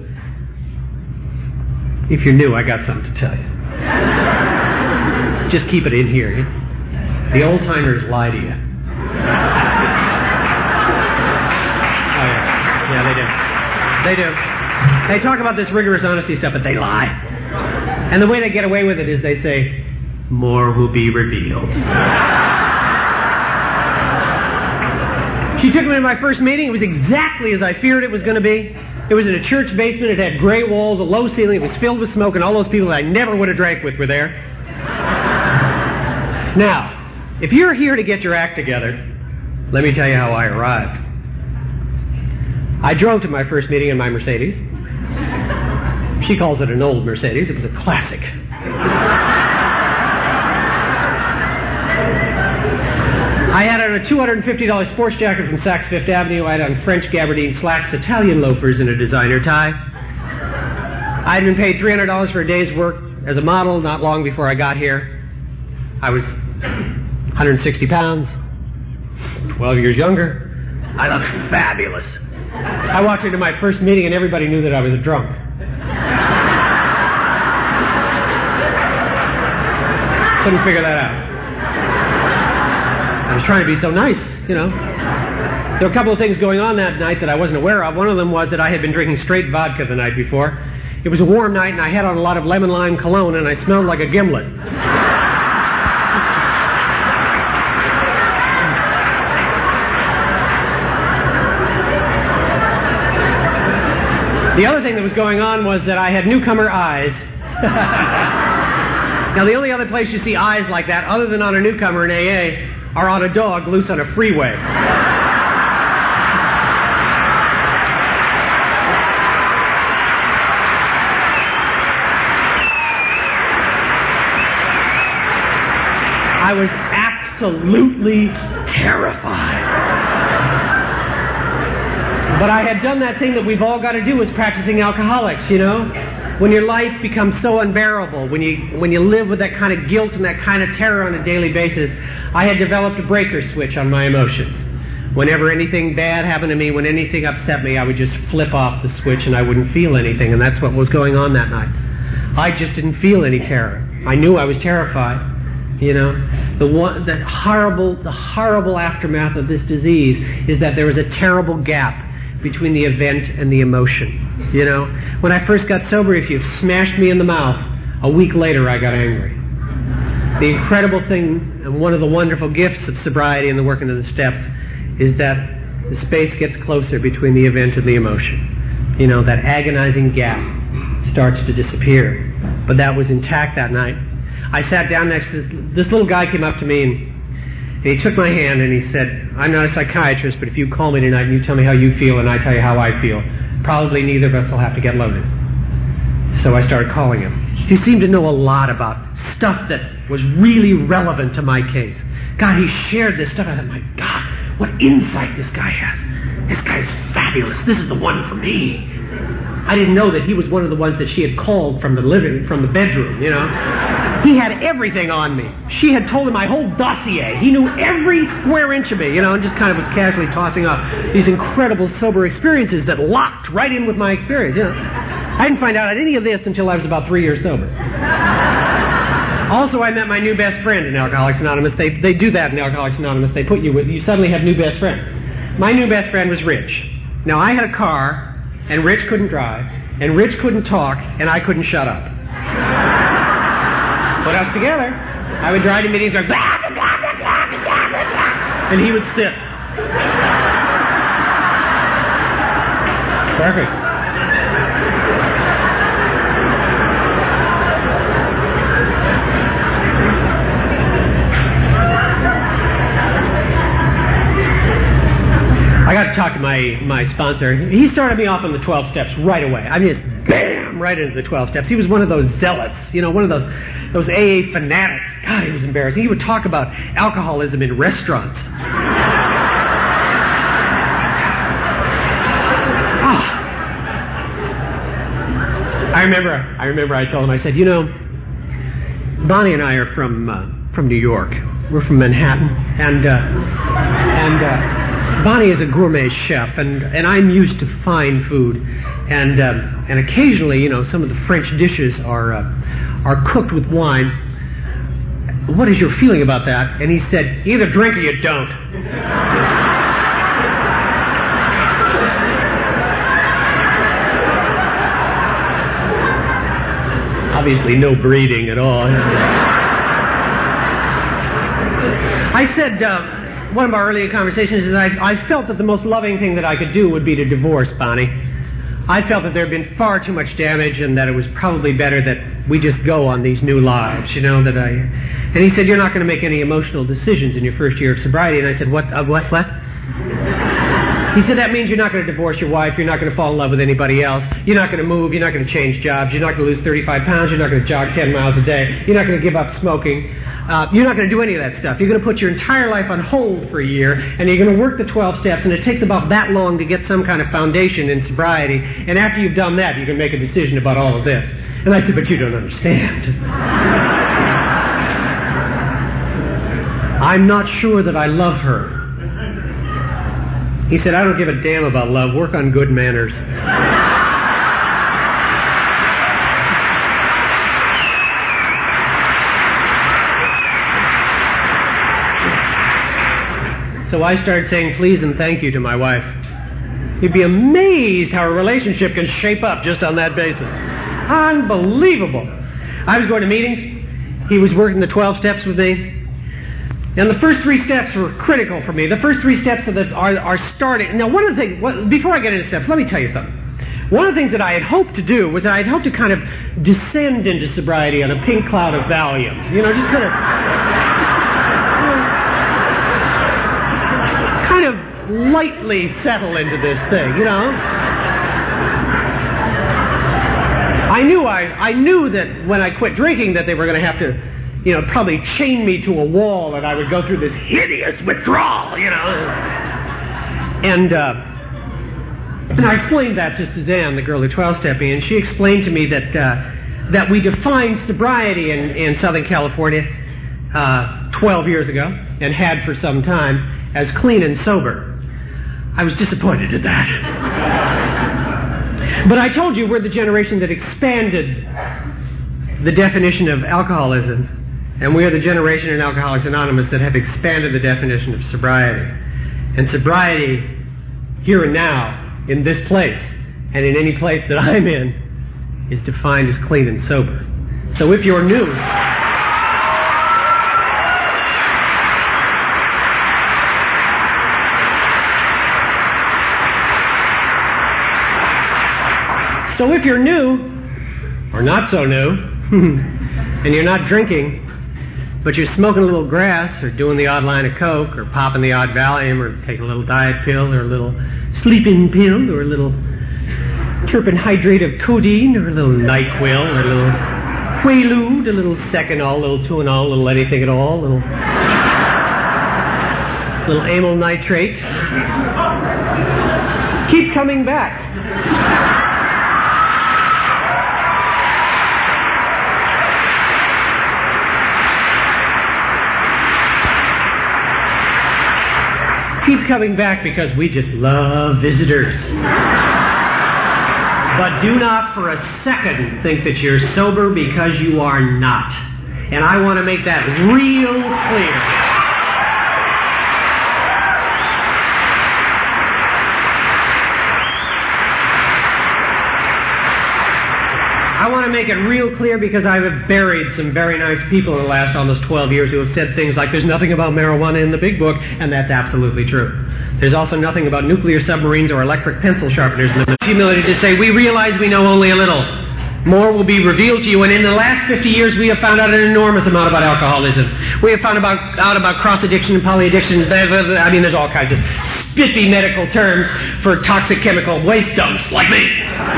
if you're new, I got something to tell you. Just keep it in here. The old-timers lie to you. Oh, yeah. Yeah, they do. They do. They talk about this rigorous honesty stuff, but they lie. And the way they get away with it is they say, more will be revealed. She took me to my first meeting. It was exactly as I feared it was going to be. It was in a church basement. It had gray walls, a low ceiling. It was filled with smoke, and all those people that I never would have drank with were there. Now, if you're here to get your act together, let me tell you how I arrived. I drove to my first meeting in my Mercedes. She calls it an old Mercedes. It was a classic. I had on a two hundred fifty dollars sports jacket from Saks Fifth Avenue. I had on French gabardine slacks, Italian loafers, and a designer tie. I had been paid three hundred dollars for a day's work as a model not long before I got here. I was one hundred sixty pounds, twelve years younger. I looked fabulous. I walked into my first meeting and everybody knew that I was a drunk. Couldn't figure that out. I was trying to be so nice, you know. There were a couple of things going on that night that I wasn't aware of. One of them was that I had been drinking straight vodka the night before. It was a warm night and I had on a lot of lemon lime cologne and I smelled like a gimlet. The other thing that was going on was that I had newcomer eyes. Now, the only other place you see eyes like that, other than on a newcomer in A A, are on a dog loose on a freeway. I was absolutely terrified. But I had done that thing that we've all got to do as practicing alcoholics, you know? When your life becomes so unbearable, when you when you live with that kind of guilt and that kind of terror on a daily basis, I had developed a breaker switch on my emotions. Whenever anything bad happened to me, when anything upset me, I would just flip off the switch and I wouldn't feel anything, and that's what was going on that night. I just didn't feel any terror. I knew I was terrified. You know, the one, the horrible, the horrible aftermath of this disease is that there was a terrible gap between the event and the emotion. You know, when I first got sober, if you smashed me in the mouth, a week later I got angry. The incredible thing, and one of the wonderful gifts of sobriety and the working of the steps, is that the space gets closer between the event and the emotion. You know, that agonizing gap starts to disappear. But that was intact that night. I sat down next to this, this little guy came up to me and And he took my hand and he said, I'm not a psychiatrist, but if you call me tonight and you tell me how you feel and I tell you how I feel, probably neither of us will have to get loaded. So I started calling him. He seemed to know a lot about stuff that was really relevant to my case. God, he shared this stuff. I thought, my God, what insight this guy has. This guy's fabulous. This is the one for me. I didn't know that he was one of the ones that she had called from the living, from the bedroom, you know. He had everything on me. She had told him my whole dossier. He knew every square inch of me, you know, and just kind of was casually tossing off these incredible sober experiences that locked right in with my experience, you know. I didn't find out any of this until I was about three years sober. Also, I met my new best friend in Alcoholics Anonymous. They they do that in Alcoholics Anonymous. They put you with, you suddenly have new best friend. My new best friend was Rich. Now, I had a car, and Rich couldn't drive, and Rich couldn't talk, and I couldn't shut up. Put us together. I would drive to meetings like, blah, blah, blah, blah, blah, blah, blah, and he would sit. Perfect. I got to talk to my, my sponsor. He started me off on the twelve steps right away. I mean, just bam, right into the twelve steps. He was one of those zealots, you know, one of those those A A fanatics. God, he was embarrassing. He would talk about alcoholism in restaurants. Oh. I remember, I remember I told him, I said, you know, Bonnie and I are from uh, from New York. We're from Manhattan, and uh, and uh, Bonnie is a gourmet chef, and, and I'm used to fine food, and uh, and occasionally, you know, some of the French dishes are uh, are cooked with wine. What is your feeling about that? And he said, either drink or you don't. Obviously no breeding at all. I said, uh, one of our earlier conversations is I, I felt that the most loving thing that I could do would be to divorce Bonnie. I felt that there had been far too much damage and that it was probably better that we just go on these new lives, you know, that I... And he said, you're not going to make any emotional decisions in your first year of sobriety. And I said, what, uh, what, what? He said, that means you're not going to divorce your wife, you're not going to fall in love with anybody else, you're not going to move, you're not going to change jobs, you're not going to lose thirty-five pounds, you're not going to jog ten miles a day, you're not going to give up smoking, uh, you're not going to do any of that stuff. You're going to put your entire life on hold for a year, and you're going to work the twelve steps, and it takes about that long to get some kind of foundation in sobriety, and after you've done that, you can make a decision about all of this. And I said, but you don't understand. I'm not sure that I love her. He said, I don't give a damn about love. Work on good manners. So I started saying please and thank you to my wife. You'd be amazed how a relationship can shape up just on that basis. Unbelievable. I was going to meetings. He was working the twelve steps with me. And the first three steps were critical for me. The first three steps of the, are, are starting. Now, one of the things, what, before I get into steps, let me tell you something. One of the things that I had hoped to do was that I had hoped to kind of descend into sobriety on a pink cloud of Valium. You know, just kind of, you know, kind of lightly settle into this thing, you know. I knew I, I knew that when I quit drinking that they were going to have to, you know, probably chain me to a wall and I would go through this hideous withdrawal, you know. And, uh, and I explained that to Suzanne, the girl who twelve-stepped me, and she explained to me that, uh, that we defined sobriety in, in Southern California, uh, twelve years ago, and had for some time, as clean and sober. I was disappointed at that. But I told you we're the generation that expanded the definition of alcoholism. And we are the generation in Alcoholics Anonymous that have expanded the definition of sobriety. And sobriety, here and now, in this place, and in any place that I'm in, is defined as clean and sober. So if you're new... So if you're new, or not so new, and you're not drinking, but you're smoking a little grass, or doing the odd line of coke, or popping the odd Valium, or taking a little diet pill, or a little sleeping pill, or a little terpenhydrate of codeine, or a little NyQuil, or a little Quaalude, a little Seconal, a little Tuinal, a little anything at all, a little, little amyl nitrate. Keep coming back. Keep coming back because we just love visitors. But do not for a second think that you're sober because you are not. And I want to make that real clear. I want to make it real clear because I have buried some very nice people in the last almost twelve years who have said things like there's nothing about marijuana in the big book, and that's absolutely true. There's also nothing about nuclear submarines or electric pencil sharpeners in the humility to say we realize we know only a little. More will be revealed to you, and in the last fifty years we have found out an enormous amount about alcoholism. We have found about, out about cross-addiction and poly-addiction. I mean, there's all kinds of spiffy medical terms for toxic chemical waste dumps like me.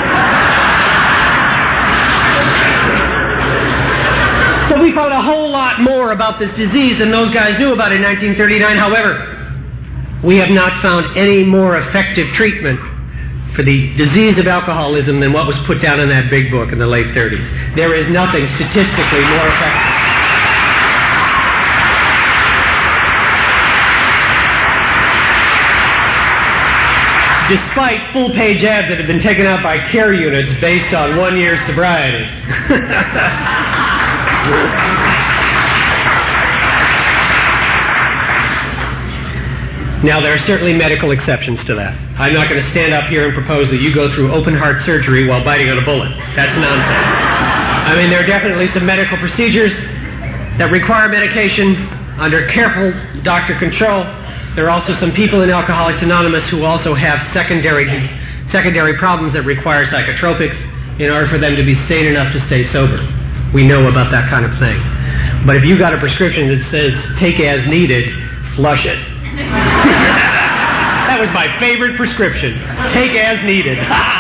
So we found a whole lot more about this disease than those guys knew about in nineteen thirty-nine. However, we have not found any more effective treatment for the disease of alcoholism than what was put down in that big book in the late thirties. There is nothing statistically more effective. Despite full-page ads that have been taken out by care units based on one year's sobriety. Now, there are certainly medical exceptions to that. I'm not going to stand up here and propose that you go through open-heart surgery while biting on a bullet. That's nonsense. I mean, there are definitely some medical procedures that require medication under careful doctor control. There are also some people in Alcoholics Anonymous who also have secondary secondary problems that require psychotropics in order for them to be sane enough to stay sober. We know about that kind of thing. But if you got a prescription that says, take as needed, flush it. That was my favorite prescription. Take as needed.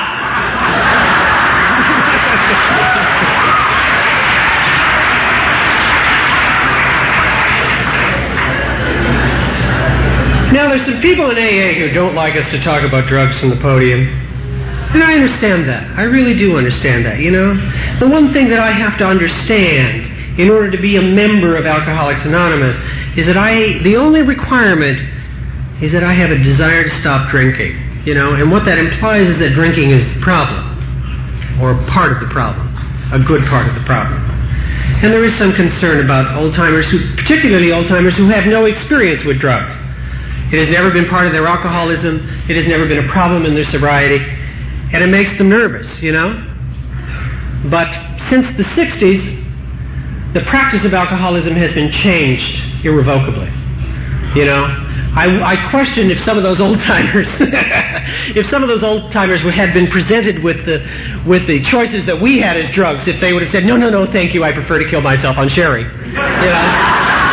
Now, there's some people in A A who don't like us to talk about drugs from the podium. And I understand that. I really do understand that, you know. The one thing that I have to understand in order to be a member of Alcoholics Anonymous is that I, the only requirement is that I have a desire to stop drinking, you know. And what that implies is that drinking is the problem, or part of the problem, a good part of the problem. And there is some concern about old-timers, who, particularly old-timers who have no experience with drugs. It has never been part of their alcoholism. It has never been a problem in their sobriety. And it makes them nervous, you know. But since the sixties, the practice of alcoholism has been changed irrevocably. You know, I, I question if some of those old-timers, if some of those old-timers had been presented with the, with the choices that we had as drugs, if they would have said, no, no, no, thank you, I prefer to kill myself on sherry. You know?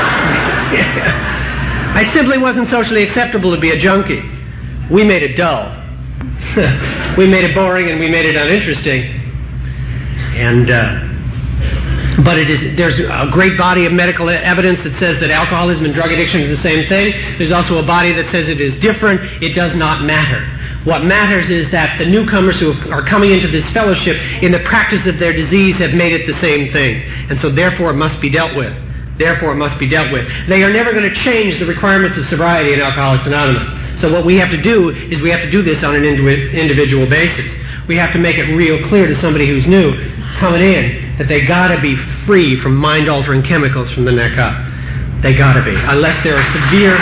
I simply wasn't socially acceptable to be a junkie. We made it dull. We made it boring and we made it uninteresting. And, uh, but it is, there's a great body of medical evidence that says that alcoholism and drug addiction are the same thing. There's also a body that says it is different. It does not matter. What matters is that the newcomers who are coming into this fellowship in the practice of their disease have made it the same thing. And so therefore it must be dealt with. Therefore, it must be dealt with. They are never going to change the requirements of sobriety in Alcoholics Anonymous. So what we have to do is we have to do this on an individual basis. We have to make it real clear to somebody who's new coming in that they got to be free from mind-altering chemicals from the neck up. They got to be, unless there are severe,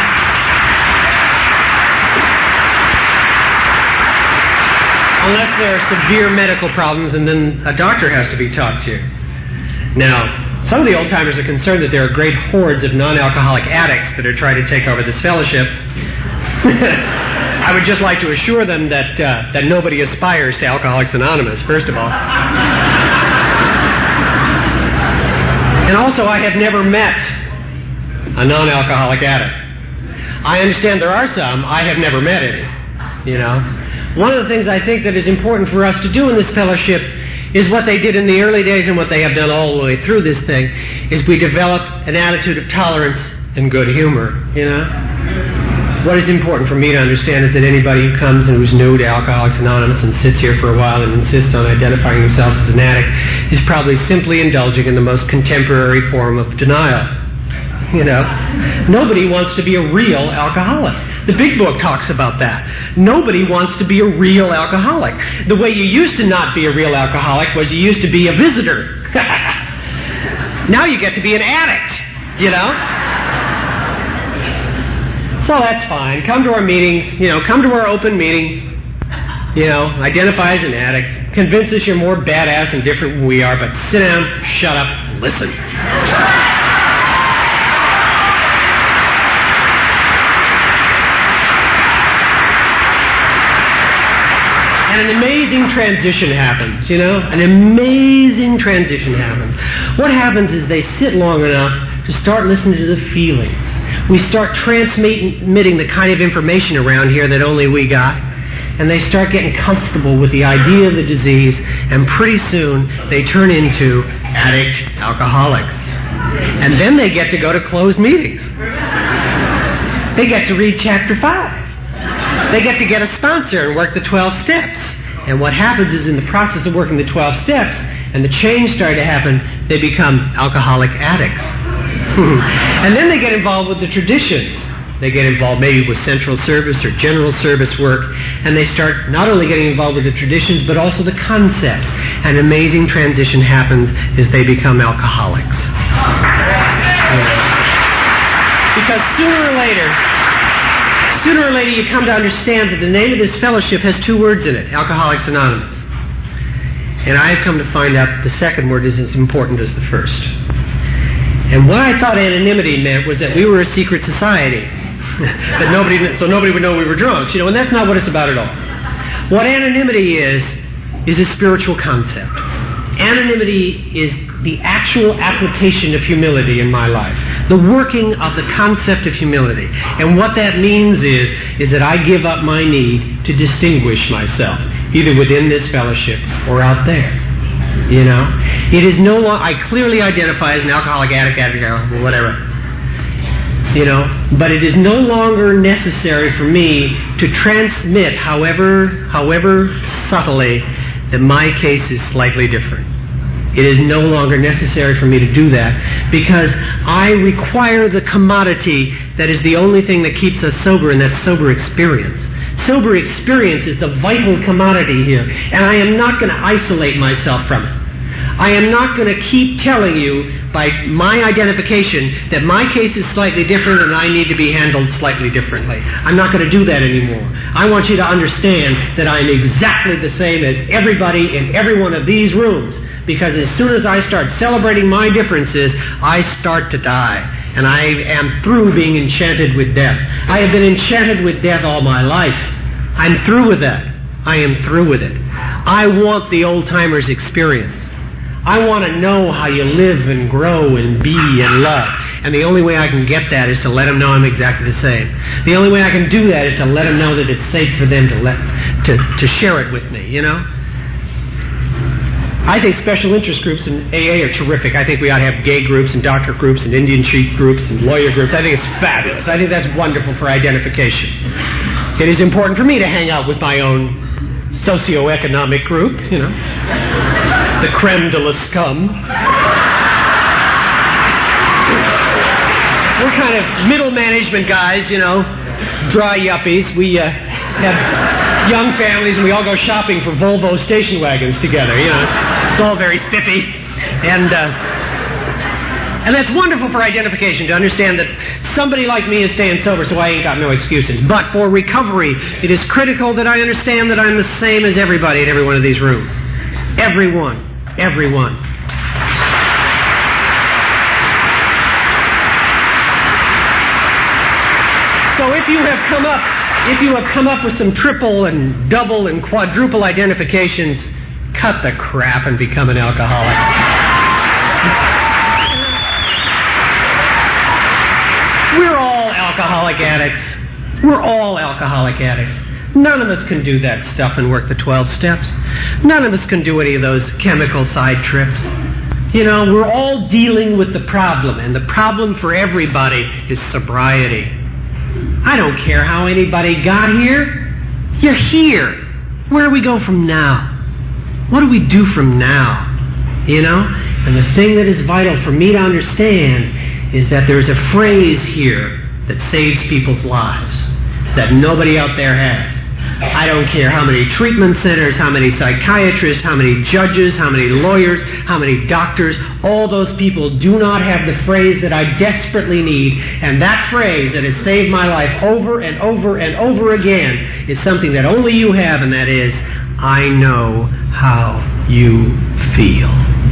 unless there are severe medical problems, and then a doctor has to be talked to. Now, some of the old-timers are concerned that there are great hordes of non-alcoholic addicts that are trying to take over this fellowship. I would just like to assure them that uh, that nobody aspires to Alcoholics Anonymous, first of all. And also, I have never met a non-alcoholic addict. I understand there are some. I have never met any. You know, one of the things I think that is important for us to do in this fellowship is what they did in the early days and what they have done all the way through this thing, is we develop an attitude of tolerance and good humor, you know? What is important for me to understand is that anybody who comes and who's new to Alcoholics Anonymous and sits here for a while and insists on identifying themselves as an addict is probably simply indulging in the most contemporary form of denial. You know, nobody wants to be a real alcoholic. The big book talks about that. Nobody wants to be a real alcoholic. The way you used to not be a real alcoholic was you used to be a visitor. Now you get to be an addict, you know? So that's fine. Come to our meetings, you know, come to our open meetings, you know, identify as an addict, convince us you're more badass and different than we are, but sit down, shut up, listen. And an amazing transition happens, you know? An amazing transition happens. What happens is they sit long enough to start listening to the feelings. We start transmitting the kind of information around here that only we got. And they start getting comfortable with the idea of the disease. And pretty soon, they turn into addict alcoholics. And then they get to go to closed meetings. They get to read chapter five. They get to get a sponsor and work the twelve steps. And what happens is in the process of working the twelve steps and the change started to happen, they become alcoholic addicts. And then they get involved with the traditions. They get involved maybe with central service or general service work, and they start not only getting involved with the traditions, but also the concepts. An amazing transition happens as they become alcoholics. Because sooner or later, sooner or later you come to understand that the name of this fellowship has two words in it, Alcoholics Anonymous. And I have come to find out that the second word is as important as the first. And what I thought anonymity meant was that we were a secret society. that nobody, so nobody would know we were drunks, you know, and that's not what it's about at all. What anonymity is, is a spiritual concept. Anonymity is the actual application of humility in my life. The working of the concept of humility. And what that means is, is that I give up my need to distinguish myself, either within this fellowship or out there. You know? It is no longer, I clearly identify as an alcoholic addict, addict, or whatever. You know, but it is no longer necessary for me to transmit, however, however subtly, that my case is slightly different. It is no longer necessary for me to do that because I require the commodity that is the only thing that keeps us sober, and that's sober experience. Sober experience is the vital commodity here, and I am not going to isolate myself from it. I am not going to keep telling you by my identification that my case is slightly different and I need to be handled slightly differently. I'm not going to do that anymore. I want you to understand that I'm exactly the same as everybody in every one of these rooms, because as soon as I start celebrating my differences, I start to die. And I am through being enchanted with death. I have been enchanted with death all my life. I'm through with that. I am through with it. I want the old-timers experience. I want to know how you live and grow and be and love. And the only way I can get that is to let them know I'm exactly the same. The only way I can do that is to let them know that it's safe for them to let to, to share it with me, you know? I think special interest groups in A A are terrific. I think we ought to have gay groups and doctor groups and Indian chief groups and lawyer groups. I think it's fabulous. I think that's wonderful for identification. It is important for me to hang out with my own socioeconomic group, you know, the creme de la scum. We're kind of middle management guys, you know, dry yuppies. We uh, have young families and we all go shopping for Volvo station wagons together, you know. It's, it's all very spiffy. And, uh, and that's wonderful for identification, to understand that somebody like me is staying sober, so I ain't got no excuses. But for recovery, it is critical that I understand that I'm the same as everybody in every one of these rooms. Everyone. Everyone. So if you have come up, if you have come up with some triple and double and quadruple identifications, cut the crap and become an alcoholic. We're all alcoholic addicts. We're all alcoholic addicts. None of us can do that stuff and work the twelve steps. None of us can do any of those chemical side trips. You know, we're all dealing with the problem, and the problem for everybody is sobriety. I don't care how anybody got here. You're here. Where do we go from now? What do we do from now? You know? And the thing that is vital for me to understand is that there's a phrase here that saves people's lives that nobody out there has. I don't care how many treatment centers, how many psychiatrists, how many judges, how many lawyers, how many doctors, all those people do not have the phrase that I desperately need. And that phrase that has saved my life over and over and over again is something that only you have, and that is, I know how you feel.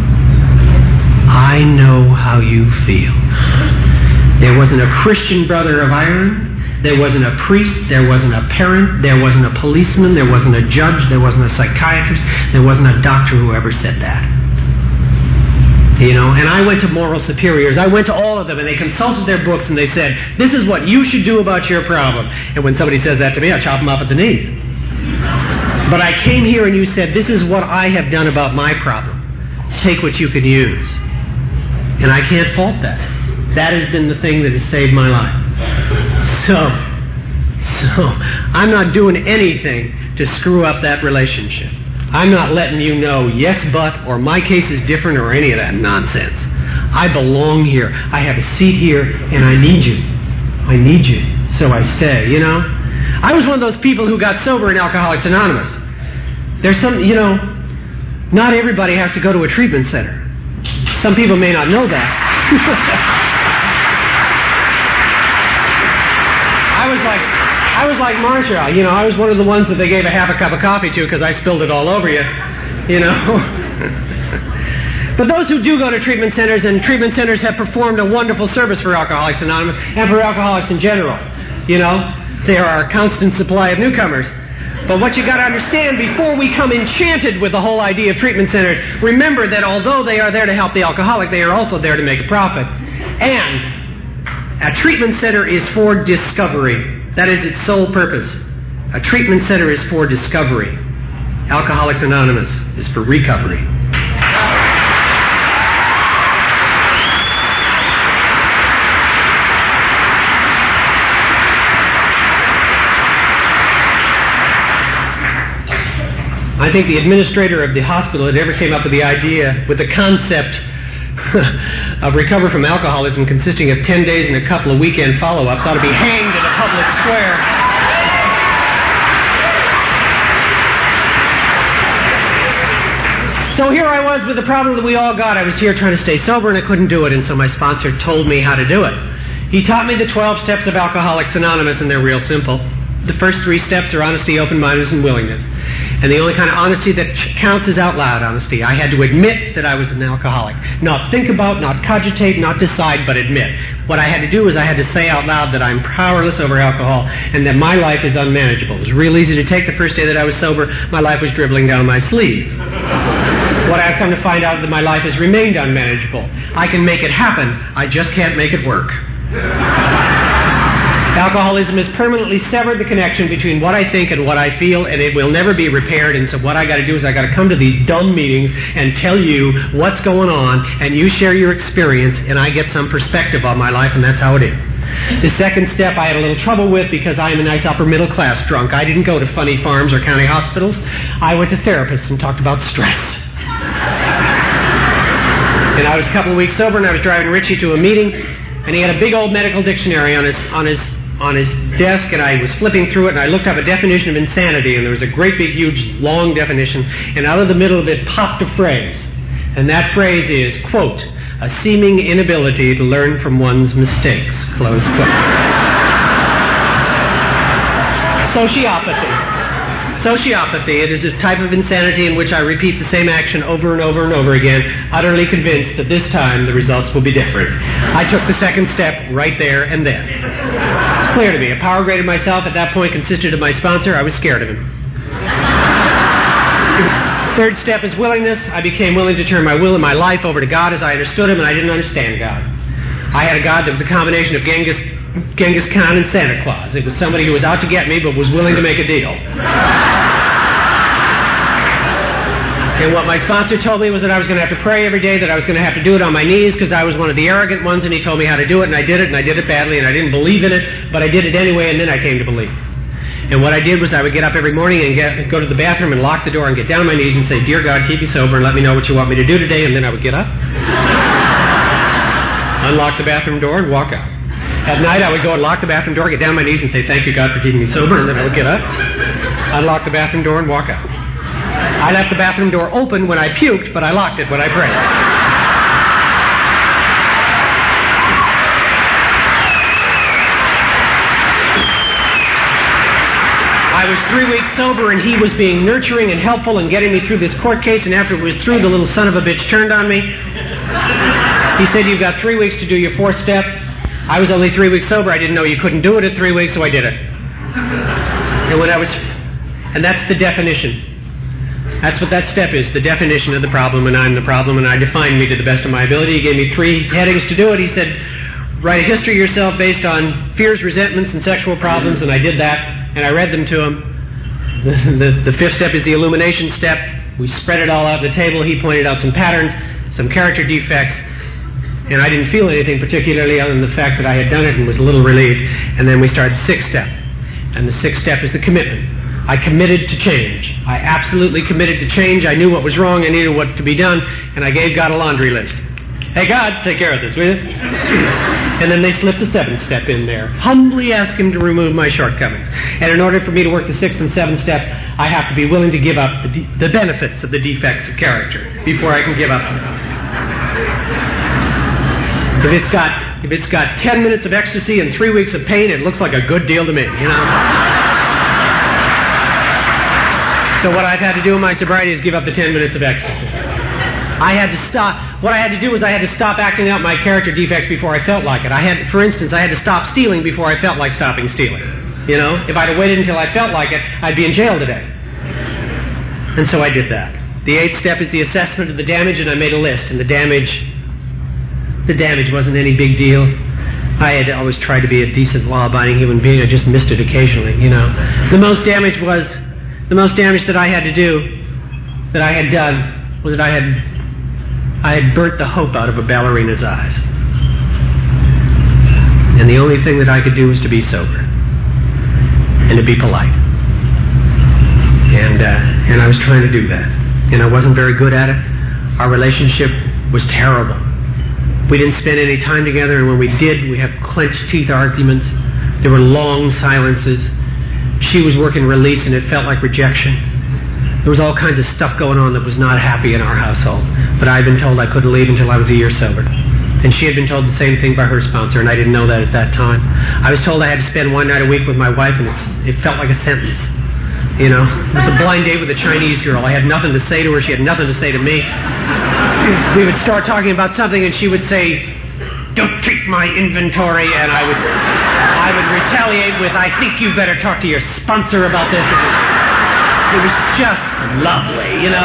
I know how you feel. There wasn't a Christian brother of iron. There wasn't a priest. There wasn't a parent. There wasn't a policeman. There wasn't a judge. There wasn't a psychiatrist. There wasn't a doctor who ever said that. You know, and I went to moral superiors. I went to all of them, and they consulted their books, and they said, this is what you should do about your problem. And when somebody says that to me, I chop them off at the knees. But I came here and you said, this is what I have done about my problem. Take what you can use. And I can't fault that. That has been the thing that has saved my life. So, So I'm not doing anything to screw up that relationship. I'm not letting you know, yes, but, or my case is different, or any of that nonsense. I belong here. I have a seat here, and I need you. I need you. So I stay, you know? I was one of those people who got sober in Alcoholics Anonymous. There's some, you know, not everybody has to go to a treatment center. Some people may not know that. I was like, I was like Marsha, you know, I was one of the ones that they gave a half a cup of coffee to because I spilled it all over you, you know. But those who do go to treatment centers, and treatment centers have performed a wonderful service for Alcoholics Anonymous and for alcoholics in general, you know. There are a constant supply of newcomers. But what you got to understand, before we come enchanted with the whole idea of treatment centers, remember that although they are there to help the alcoholic, they are also there to make a profit. And a treatment center is for discovery. That is its sole purpose. A treatment center is for discovery. Alcoholics Anonymous is for recovery. I think the administrator of the hospital that ever came up with the idea, with the concept of recover from alcoholism consisting of ten days and a couple of weekend follow-ups ought to be hanged in a public square. So here I was with the problem that we all got. I was here trying to stay sober and I couldn't do it, and so my sponsor told me how to do it. He taught me the twelve steps of Alcoholics Anonymous, and they're real simple. The first three steps are honesty, open-mindedness, and willingness. And the only kind of honesty that counts is out loud honesty. I had to admit that I was an alcoholic. Not think about, not cogitate, not decide, but admit. What I had to do was I had to say out loud that I'm powerless over alcohol and that my life is unmanageable. It was real easy to take the first day that I was sober. My life was dribbling down my sleeve. What I've come to find out is that my life has remained unmanageable. I can make it happen. I just can't make it work. Alcoholism has permanently severed the connection between what I think and what I feel, and it will never be repaired. And so what I got to do is I got to come to these dumb meetings and tell you what's going on, and you share your experience, and I get some perspective on my life, and that's how it is. The second step I had a little trouble with because I am a nice upper middle class drunk. I didn't go to funny farms or county hospitals. I went to therapists and talked about stress. And I was a couple of weeks sober, and I was driving Richie to a meeting, and he had a big old medical dictionary on his on his on his desk, and I was flipping through it, and I looked up a definition of insanity, and there was a great big huge long definition, and out of the middle of it popped a phrase, and that phrase is, quote, a seeming inability to learn from one's mistakes, close quote. Sociopathy. Sociopathy, it is a type of insanity in which I repeat the same action over and over and over again, utterly convinced that this time the results will be different. I took the second step right there and then. It's clear to me. A power grade of myself at that point consisted of my sponsor. I was scared of him. Third step is willingness. I became willing to turn my will and my life over to God as I understood him, and I didn't understand God. I had a God that was a combination of Genghis Genghis Khan and Santa Claus. It was somebody who was out to get me but was willing to make a deal. And what my sponsor told me was that I was going to have to pray every day, that I was going to have to do it on my knees because I was one of the arrogant ones, and he told me how to do it, and I did it, and I did it badly, and I didn't believe in it, but I did it anyway, and then I came to believe. And what I did was I would get up every morning and get, go to the bathroom and lock the door and get down on my knees and say, Dear God, keep me sober and let me know what you want me to do today, and then I would get up, unlock the bathroom door, and walk out. At night, I would go and lock the bathroom door, get down on my knees and say, thank you, God, for keeping me sober, and then I would get up, unlock the bathroom door, and walk out. I left the bathroom door open when I puked, but I locked it when I prayed. I was three weeks sober, and he was being nurturing and helpful and getting me through this court case, and after it was through, the little son of a bitch turned on me. He said, you've got three weeks to do your fourth step. I was only three weeks sober. I didn't know you couldn't do it at three weeks, so I did it. And when I was, and that's the definition. That's what that step is, the definition of the problem, and I'm the problem, and I defined me to the best of my ability. He gave me three headings to do it. He said, write a history of yourself based on fears, resentments, and sexual problems, and I did that, and I read them to him. The, the, the fifth step is the illumination step. We spread it all out on the table. He pointed out some patterns, some character defects, and I didn't feel anything particularly other than the fact that I had done it and was a little relieved. And then we started the sixth step. And the sixth step is the commitment. I committed to change. I absolutely committed to change. I knew what was wrong. I knew what to be done. And I gave God a laundry list. Hey, God, take care of this, will you? And then they slipped the seventh step in there. Humbly ask Him to remove my shortcomings. And in order for me to work the sixth and seventh steps, I have to be willing to give up the, de- the benefits of the defects of character before I can give up them. If it's got, if it's got ten minutes of ecstasy and three weeks of pain, it looks like a good deal to me, you know? So what I've had to do in my sobriety is give up the ten minutes of ecstasy. I had to stop. What I had to do was I had to stop acting out my character defects before I felt like it. I had, for instance, I had to stop stealing before I felt like stopping stealing. You know, if I'd have waited until I felt like it, I'd be in jail today. And so I did that. The eighth step is the assessment of the damage, and I made a list. And the damage, the damage wasn't any big deal. I had always tried to be a decent, law-abiding human being. I just missed it occasionally. You know, the most damage was. The most damage that I had to do, that I had done, was that I had I had burnt the hope out of a ballerina's eyes. And the only thing that I could do was to be sober and to be polite. And uh, and I was trying to do that. And I wasn't very good at it. Our relationship was terrible. We didn't spend any time together, and when we did, we had clenched teeth arguments. There were long silences. She was working release, and it felt like rejection. There was all kinds of stuff going on that was not happy in our household. But I had been told I couldn't leave until I was a year sober. And she had been told the same thing by her sponsor, and I didn't know that at that time. I was told I had to spend one night a week with my wife, and it's, it felt like a sentence. You know, it was a blind date with a Chinese girl. I had nothing to say to her. She had nothing to say to me. We would start talking about something, and she would say, "Don't take my inventory," and I would I would retaliate with, "I think you better talk to your sponsor about this." It was, it was just lovely, you know.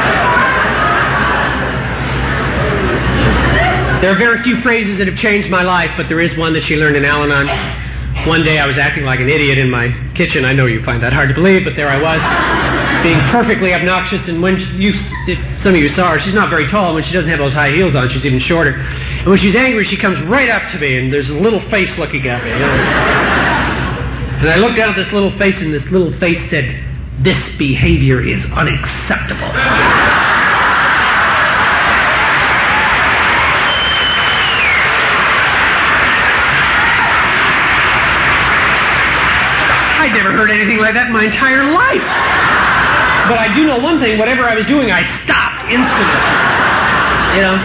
There are very few phrases that have changed my life, but there is one that she learned in Al-Anon. One day I was acting like an idiot in my kitchen. I know you find that hard to believe, but there I was, being perfectly obnoxious. And when you, if some of you saw her, she's not very tall. When she doesn't have those high heels on, she's even shorter. And when she's angry, she comes right up to me, and there's a little face looking at me. You know? And I looked down at this little face, and this little face said, "This behavior is unacceptable." I'd never heard anything like that in my entire life. But I do know one thing, whatever I was doing, I stopped instantly. You know?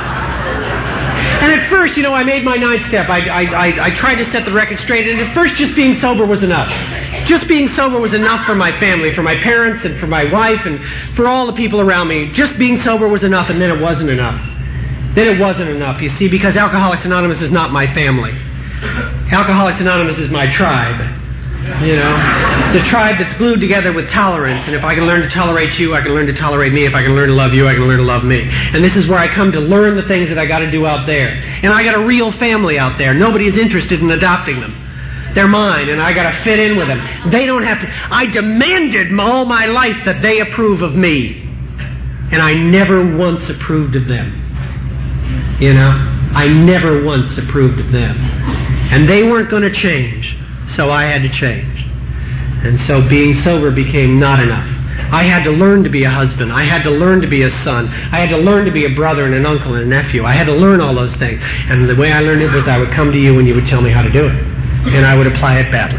And at first, you know, I made my ninth step. I, I, I, I tried to set the record straight, and at first just being sober was enough. Just being sober was enough for my family, for my parents, and for my wife, and for all the people around me. Just being sober was enough, and then it wasn't enough. Then it wasn't enough, you see, because Alcoholics Anonymous is not my family. Alcoholics Anonymous is my tribe. You know, it's a tribe that's glued together with tolerance, and if I can learn to tolerate you, I can learn to tolerate me. If I can learn to love you, I can learn to love me. And this is where I come to learn the things that I got to do out there. And I got a real family out there. Nobody is interested in adopting them. They're mine, and I got to fit in with them. They don't have to. I demanded all my life that they approve of me, and I never once approved of them. You know, I never once approved of them, and they weren't going to change. So I had to change. And so being sober became not enough. I had to learn to be a husband. I had to learn to be a son. I had to learn to be a brother and an uncle and a nephew. I had to learn all those things. And the way I learned it was I would come to you and you would tell me how to do it. And I would apply it badly.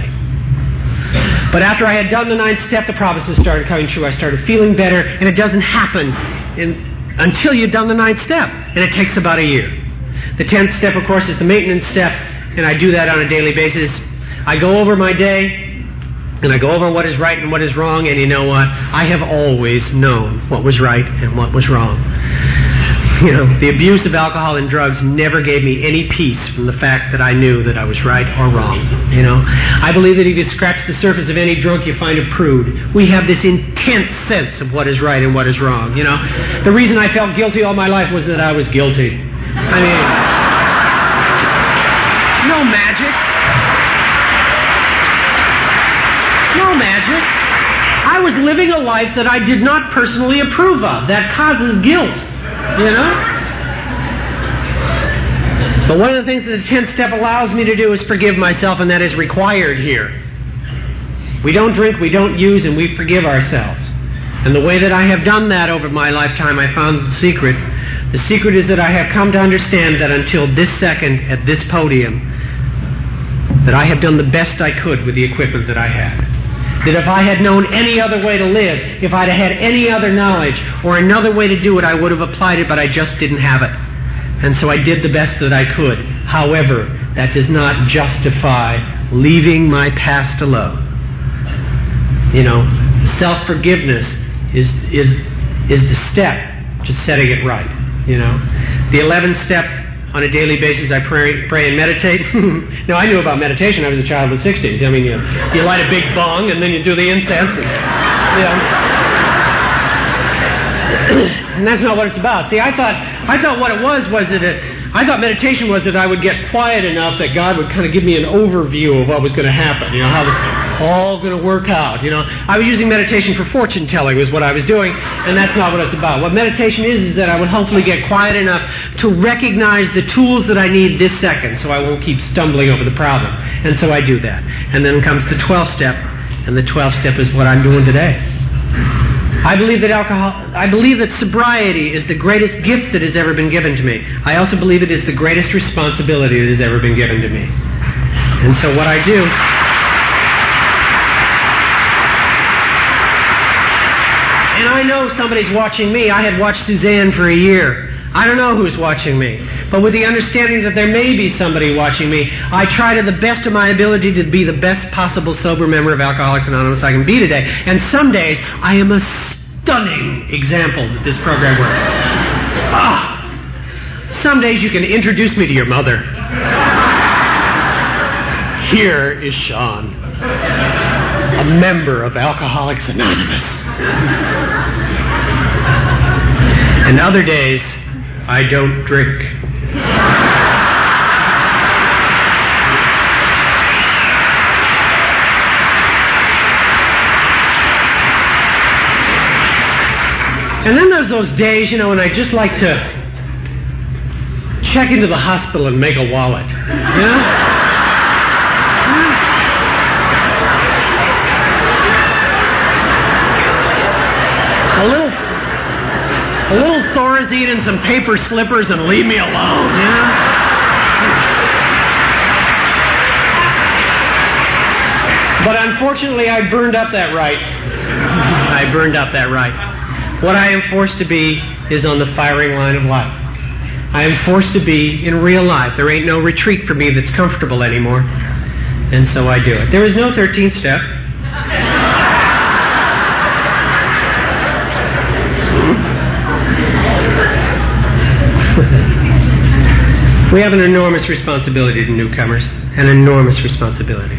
But after I had done the ninth step, the promises started coming true. I started feeling better, and it doesn't happen in, until you've done the ninth step. And it takes about a year. The tenth step, of course, is the maintenance step, and I do that on a daily basis. I go over my day, and I go over what is right and what is wrong, and you know what? I have always known what was right and what was wrong. You know, the abuse of alcohol and drugs never gave me any peace from the fact that I knew that I was right or wrong. You know, I believe that if you scratch the surface of any drunk, you find a prude. We have this intense sense of what is right and what is wrong. You know, the reason I felt guilty all my life was that I was guilty. I mean, no magic. No magic. I was living a life that I did not personally approve of. That causes guilt, you know? But one of the things that the tenth step allows me to do is forgive myself, and that is required here. We don't drink, we don't use, and we forgive ourselves. And the way that I have done that over my lifetime, I found the secret. The secret is that I have come to understand that until this second at this podium, that I have done the best I could with the equipment that I had. That if I had known any other way to live, if I'd had any other knowledge or another way to do it, I would have applied it, but I just didn't have it. And so I did the best that I could. However, that does not justify leaving my past alone. You know, self-forgiveness is is is the step to setting it right. You know, the eleventh step on a daily basis, I pray, pray and meditate. Now, I knew about meditation. I was a child of the sixties. I mean, you you light a big bong and then you do the incense. And, you know. And that's not what it's about. See, I thought I thought what it was was that it, I thought meditation was that I would get quiet enough that God would kind of give me an overview of what was going to happen. You know, how it was all going to work out. You know, I was using meditation for fortune telling was what I was doing, and that's not what it's about. What meditation is is that I would hopefully get quiet enough to recognize the tools that I need this second, so I won't keep stumbling over the problem. And so I do that. And then comes the twelfth step, and the twelfth step is what I'm doing today. I believe that alcohol, I believe that sobriety is the greatest gift that has ever been given to me. I also believe it is the greatest responsibility that has ever been given to me. And so what I do, and I know somebody's watching me. I had watched Suzanne for a year. I don't know who's watching me. But with the understanding that there may be somebody watching me, I try to the best of my ability to be the best possible sober member of Alcoholics Anonymous I can be today. And some days, I am a stunning example that this program works. Ah, some days you can introduce me to your mother. Here is Sean, a member of Alcoholics Anonymous. And other days, I don't drink. And then there's those days, you know, when I just like to check into the hospital and make a wallet. You know? A little, a little Thorazine and some paper slippers and leave me alone, you know? But unfortunately, I burned up that right. I burned up that right. What I am forced to be is on the firing line of life. I am forced to be in real life. There ain't no retreat for me that's comfortable anymore. And so I do it. There is no thirteenth step. We have an enormous responsibility to newcomers, an enormous responsibility.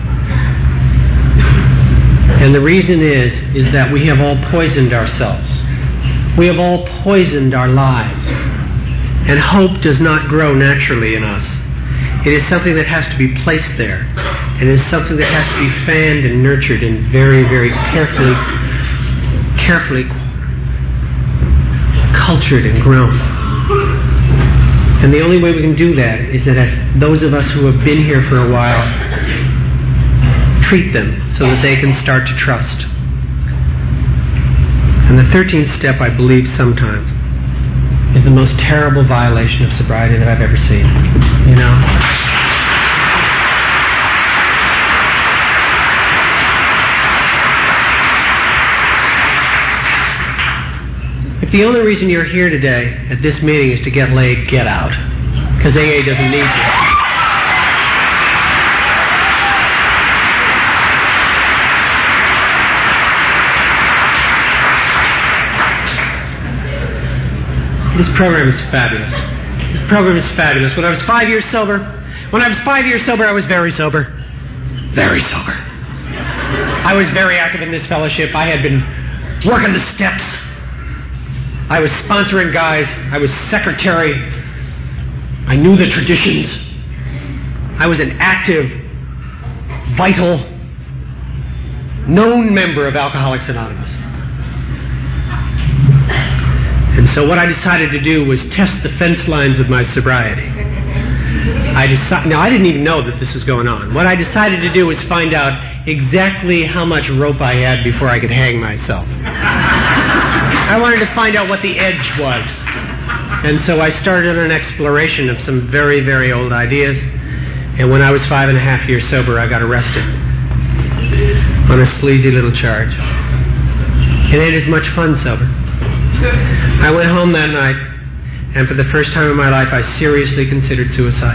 And the reason is, is that we have all poisoned ourselves. We have all poisoned our lives. And hope does not grow naturally in us. It is something that has to be placed there. It is something that has to be fanned and nurtured and very, very carefully, carefully cultured and grown. And the only way we can do that is that if those of us who have been here for a while treat them so that they can start to trust. And the thirteenth step, I believe sometimes, is the most terrible violation of sobriety that I've ever seen. You know? If the only reason you're here today at this meeting is to get laid, get out. Because A A doesn't need you. This program is fabulous. This program is fabulous. When I was five years sober, when I was five years sober, I was very sober. Very sober. I was very active in this fellowship. I had been working the steps. I was sponsoring guys. I was secretary. I knew the traditions. I was an active, vital, known member of Alcoholics Anonymous. And so what I decided to do was test the fence lines of my sobriety. I decided, now I didn't even know that this was going on. What I decided to do was find out exactly how much rope I had before I could hang myself. I wanted to find out what the edge was. And so I started an exploration of some very, very old ideas. And when I was five and a half years sober, I got arrested on a sleazy little charge. It ain't as much fun sober. I went home that night, and for the first time in my life, I seriously considered suicide.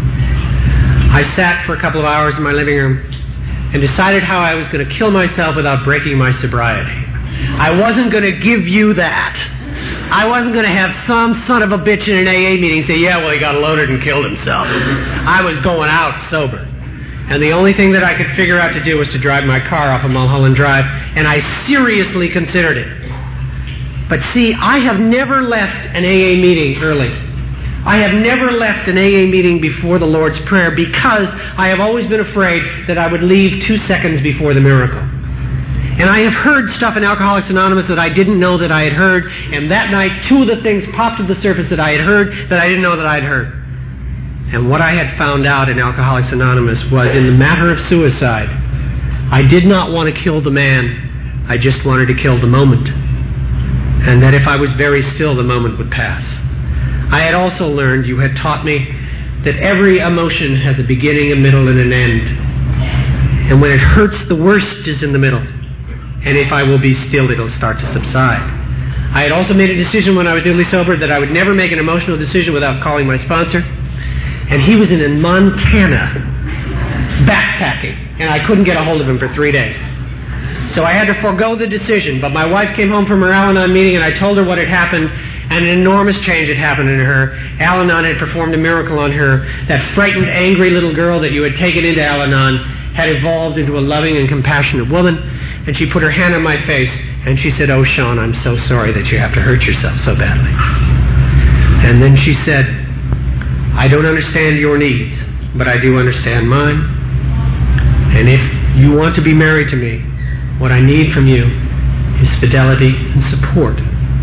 I sat for a couple of hours in my living room and decided how I was going to kill myself without breaking my sobriety. I wasn't going to give you that. I wasn't going to have some son of a bitch in an A A meeting say, yeah, well, he got loaded and killed himself. I was going out sober. And the only thing that I could figure out to do was to drive my car off of Mulholland Drive, and I seriously considered it. But see, I have never left an A A meeting early. I have never left an A A meeting before the Lord's Prayer because I have always been afraid that I would leave two seconds before the miracle. And I have heard stuff in Alcoholics Anonymous that I didn't know that I had heard, and that night two of the things popped to the surface that I had heard that I didn't know that I had heard. And what I had found out in Alcoholics Anonymous was in the matter of suicide, I did not want to kill the man, I just wanted to kill the moment. And that if I was very still, the moment would pass. I had also learned, you had taught me, that every emotion has a beginning, a middle, and an end. And when it hurts, the worst is in the middle. And if I will be still, it'll start to subside. I had also made a decision when I was newly sober that I would never make an emotional decision without calling my sponsor. And he was in Montana, backpacking, and I couldn't get a hold of him for three days. So I had to forego the decision, but my wife came home from her Al-Anon meeting and I told her what had happened, and an enormous change had happened in her. Al-Anon had performed a miracle on her. That frightened, angry little girl that you had taken into Al-Anon had evolved into a loving and compassionate woman, and she put her hand on my face and she said, "Oh, Sean, I'm so sorry that you have to hurt yourself so badly." And then she said, "I don't understand your needs, but I do understand mine. And if you want to be married to me, what I need from you is fidelity and support.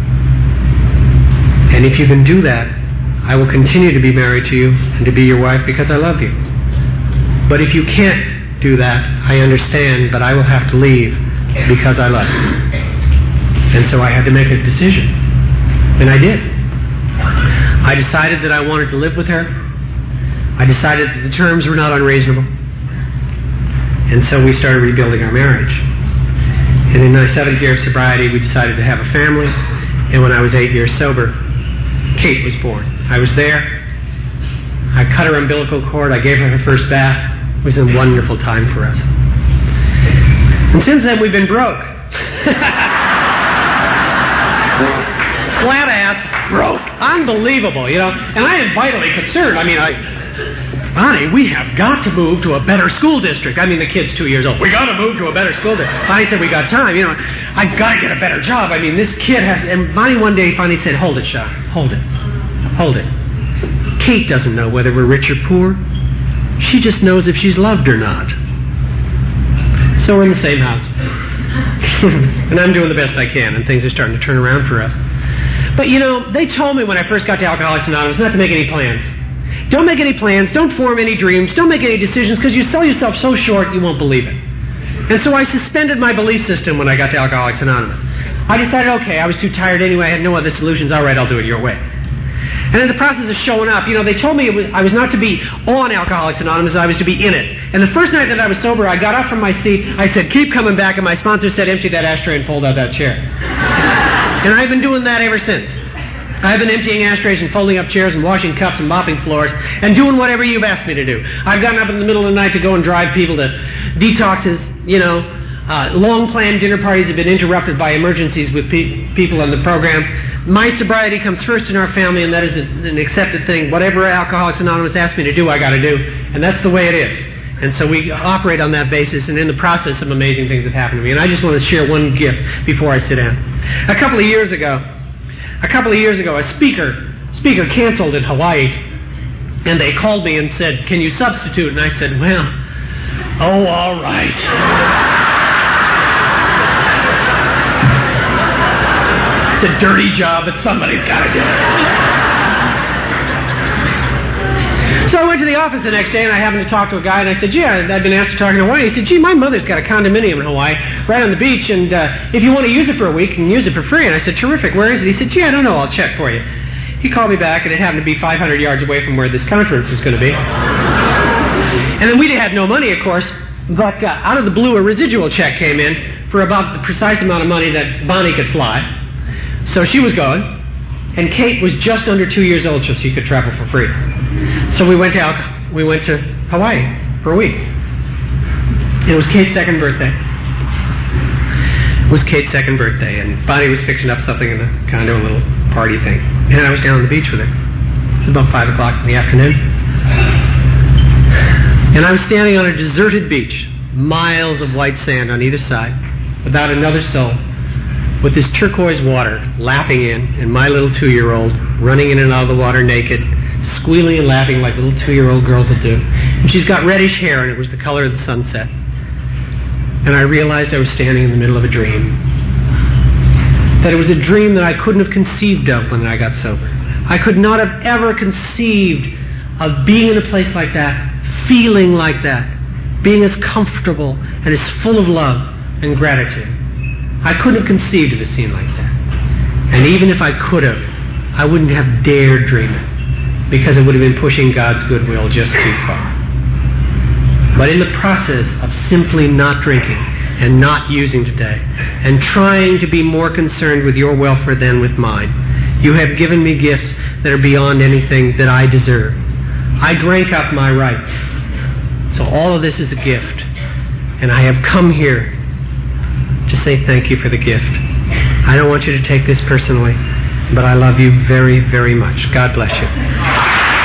And if you can do that, I will continue to be married to you and to be your wife because I love you. But if you can't do that, I understand, but I will have to leave because I love you." And so I had to make a decision. And I did. I decided that I wanted to live with her. I decided that the terms were not unreasonable. And so we started rebuilding our marriage. And in my seventh year of sobriety, we decided to have a family. And when I was eight years sober, Kate was born. I was there. I cut her umbilical cord. I gave her her first bath. It was a wonderful time for us. And since then, we've been broke. Flat ass broke. Unbelievable, you know. And I am vitally concerned. I mean, I... Bonnie, we have got to move to a better school district. I mean, the kid's two years old. We got to move to a better school district. Bonnie said, we got time. You know, I've got to get a better job. I mean, this kid has... And Bonnie one day finally said, hold it, Sean. Hold it. Hold it. Kate doesn't know whether we're rich or poor. She just knows if she's loved or not. So we're in the same house. And I'm doing the best I can, and things are starting to turn around for us. But, you know, they told me when I first got to Alcoholics Anonymous not to make any plans. Don't make any plans. Don't form any dreams. Don't make any decisions, because you sell yourself so short you won't believe it. And so I suspended my belief system when I got to Alcoholics Anonymous. I decided, okay, I was too tired anyway. I had no other solutions. All right, I'll do it your way. And in the process of showing up, you know, they told me it was, I was not to be on Alcoholics Anonymous, I was to be in it. And the first night that I was sober, I got up from my seat, I said, keep coming back, and my sponsor said, empty that ashtray and fold out that chair. And I've been doing that ever since. I've been emptying ashtrays and folding up chairs and washing cups and mopping floors and doing whatever you've asked me to do. I've gotten up in the middle of the night to go and drive people to detoxes, you know. Uh, long-planned dinner parties have been interrupted by emergencies with pe- people on the program. My sobriety comes first in our family, and that is a, an accepted thing. Whatever Alcoholics Anonymous asks me to do, I got to do. And that's the way it is. And so we operate on that basis, and in the process, some amazing things have happened to me. And I just want to share one gift before I sit down. A couple of years ago, a couple of years ago, a speaker, speaker canceled in Hawaii, and they called me and said, can you substitute? And I said, well, oh, all right. It's a dirty job, but somebody's got to do it. So I went to the office the next day, and I happened to talk to a guy, and I said, gee, I'd been asked to talk in Hawaii. He said, gee, my mother's got a condominium in Hawaii right on the beach, and uh, if you want to use it for a week, you can use it for free. And I said, terrific, where is it? He said, gee, I don't know, I'll check for you. He called me back, and it happened to be five hundred yards away from where this conference was going to be. And then we had no money, of course, but uh, out of the blue, a residual check came in for about the precise amount of money that Bonnie could fly. So she was going, and Kate was just under two years old, so she could travel for free. So we went to we went to Hawaii for a week. It was Kate's second birthday. It was Kate's second birthday, and Bonnie was fixing up something in the condo, a little party thing. And I was down on the beach with her. It was about five o'clock in the afternoon. And I was standing on a deserted beach, miles of white sand on either side, without another soul, with this turquoise water lapping in, and my little two-year-old running in and out of the water naked, squealing and laughing like little two-year-old girls will do. And she's got reddish hair, and it was the color of the sunset. And I realized I was standing in the middle of a dream. That it was a dream that I couldn't have conceived of when I got sober. I could not have ever conceived of being in a place like that, feeling like that, being as comfortable and as full of love and gratitude. I couldn't have conceived of a scene like that. And even if I could have, I wouldn't have dared dream it, because it would have been pushing God's goodwill just too far. But in the process of simply not drinking and not using today, and trying to be more concerned with your welfare than with mine, you have given me gifts that are beyond anything that I deserve. I drank up my rights. So all of this is a gift. And I have come here to say thank you for the gift. I don't want you to take this personally, but I love you very, very much. God bless you.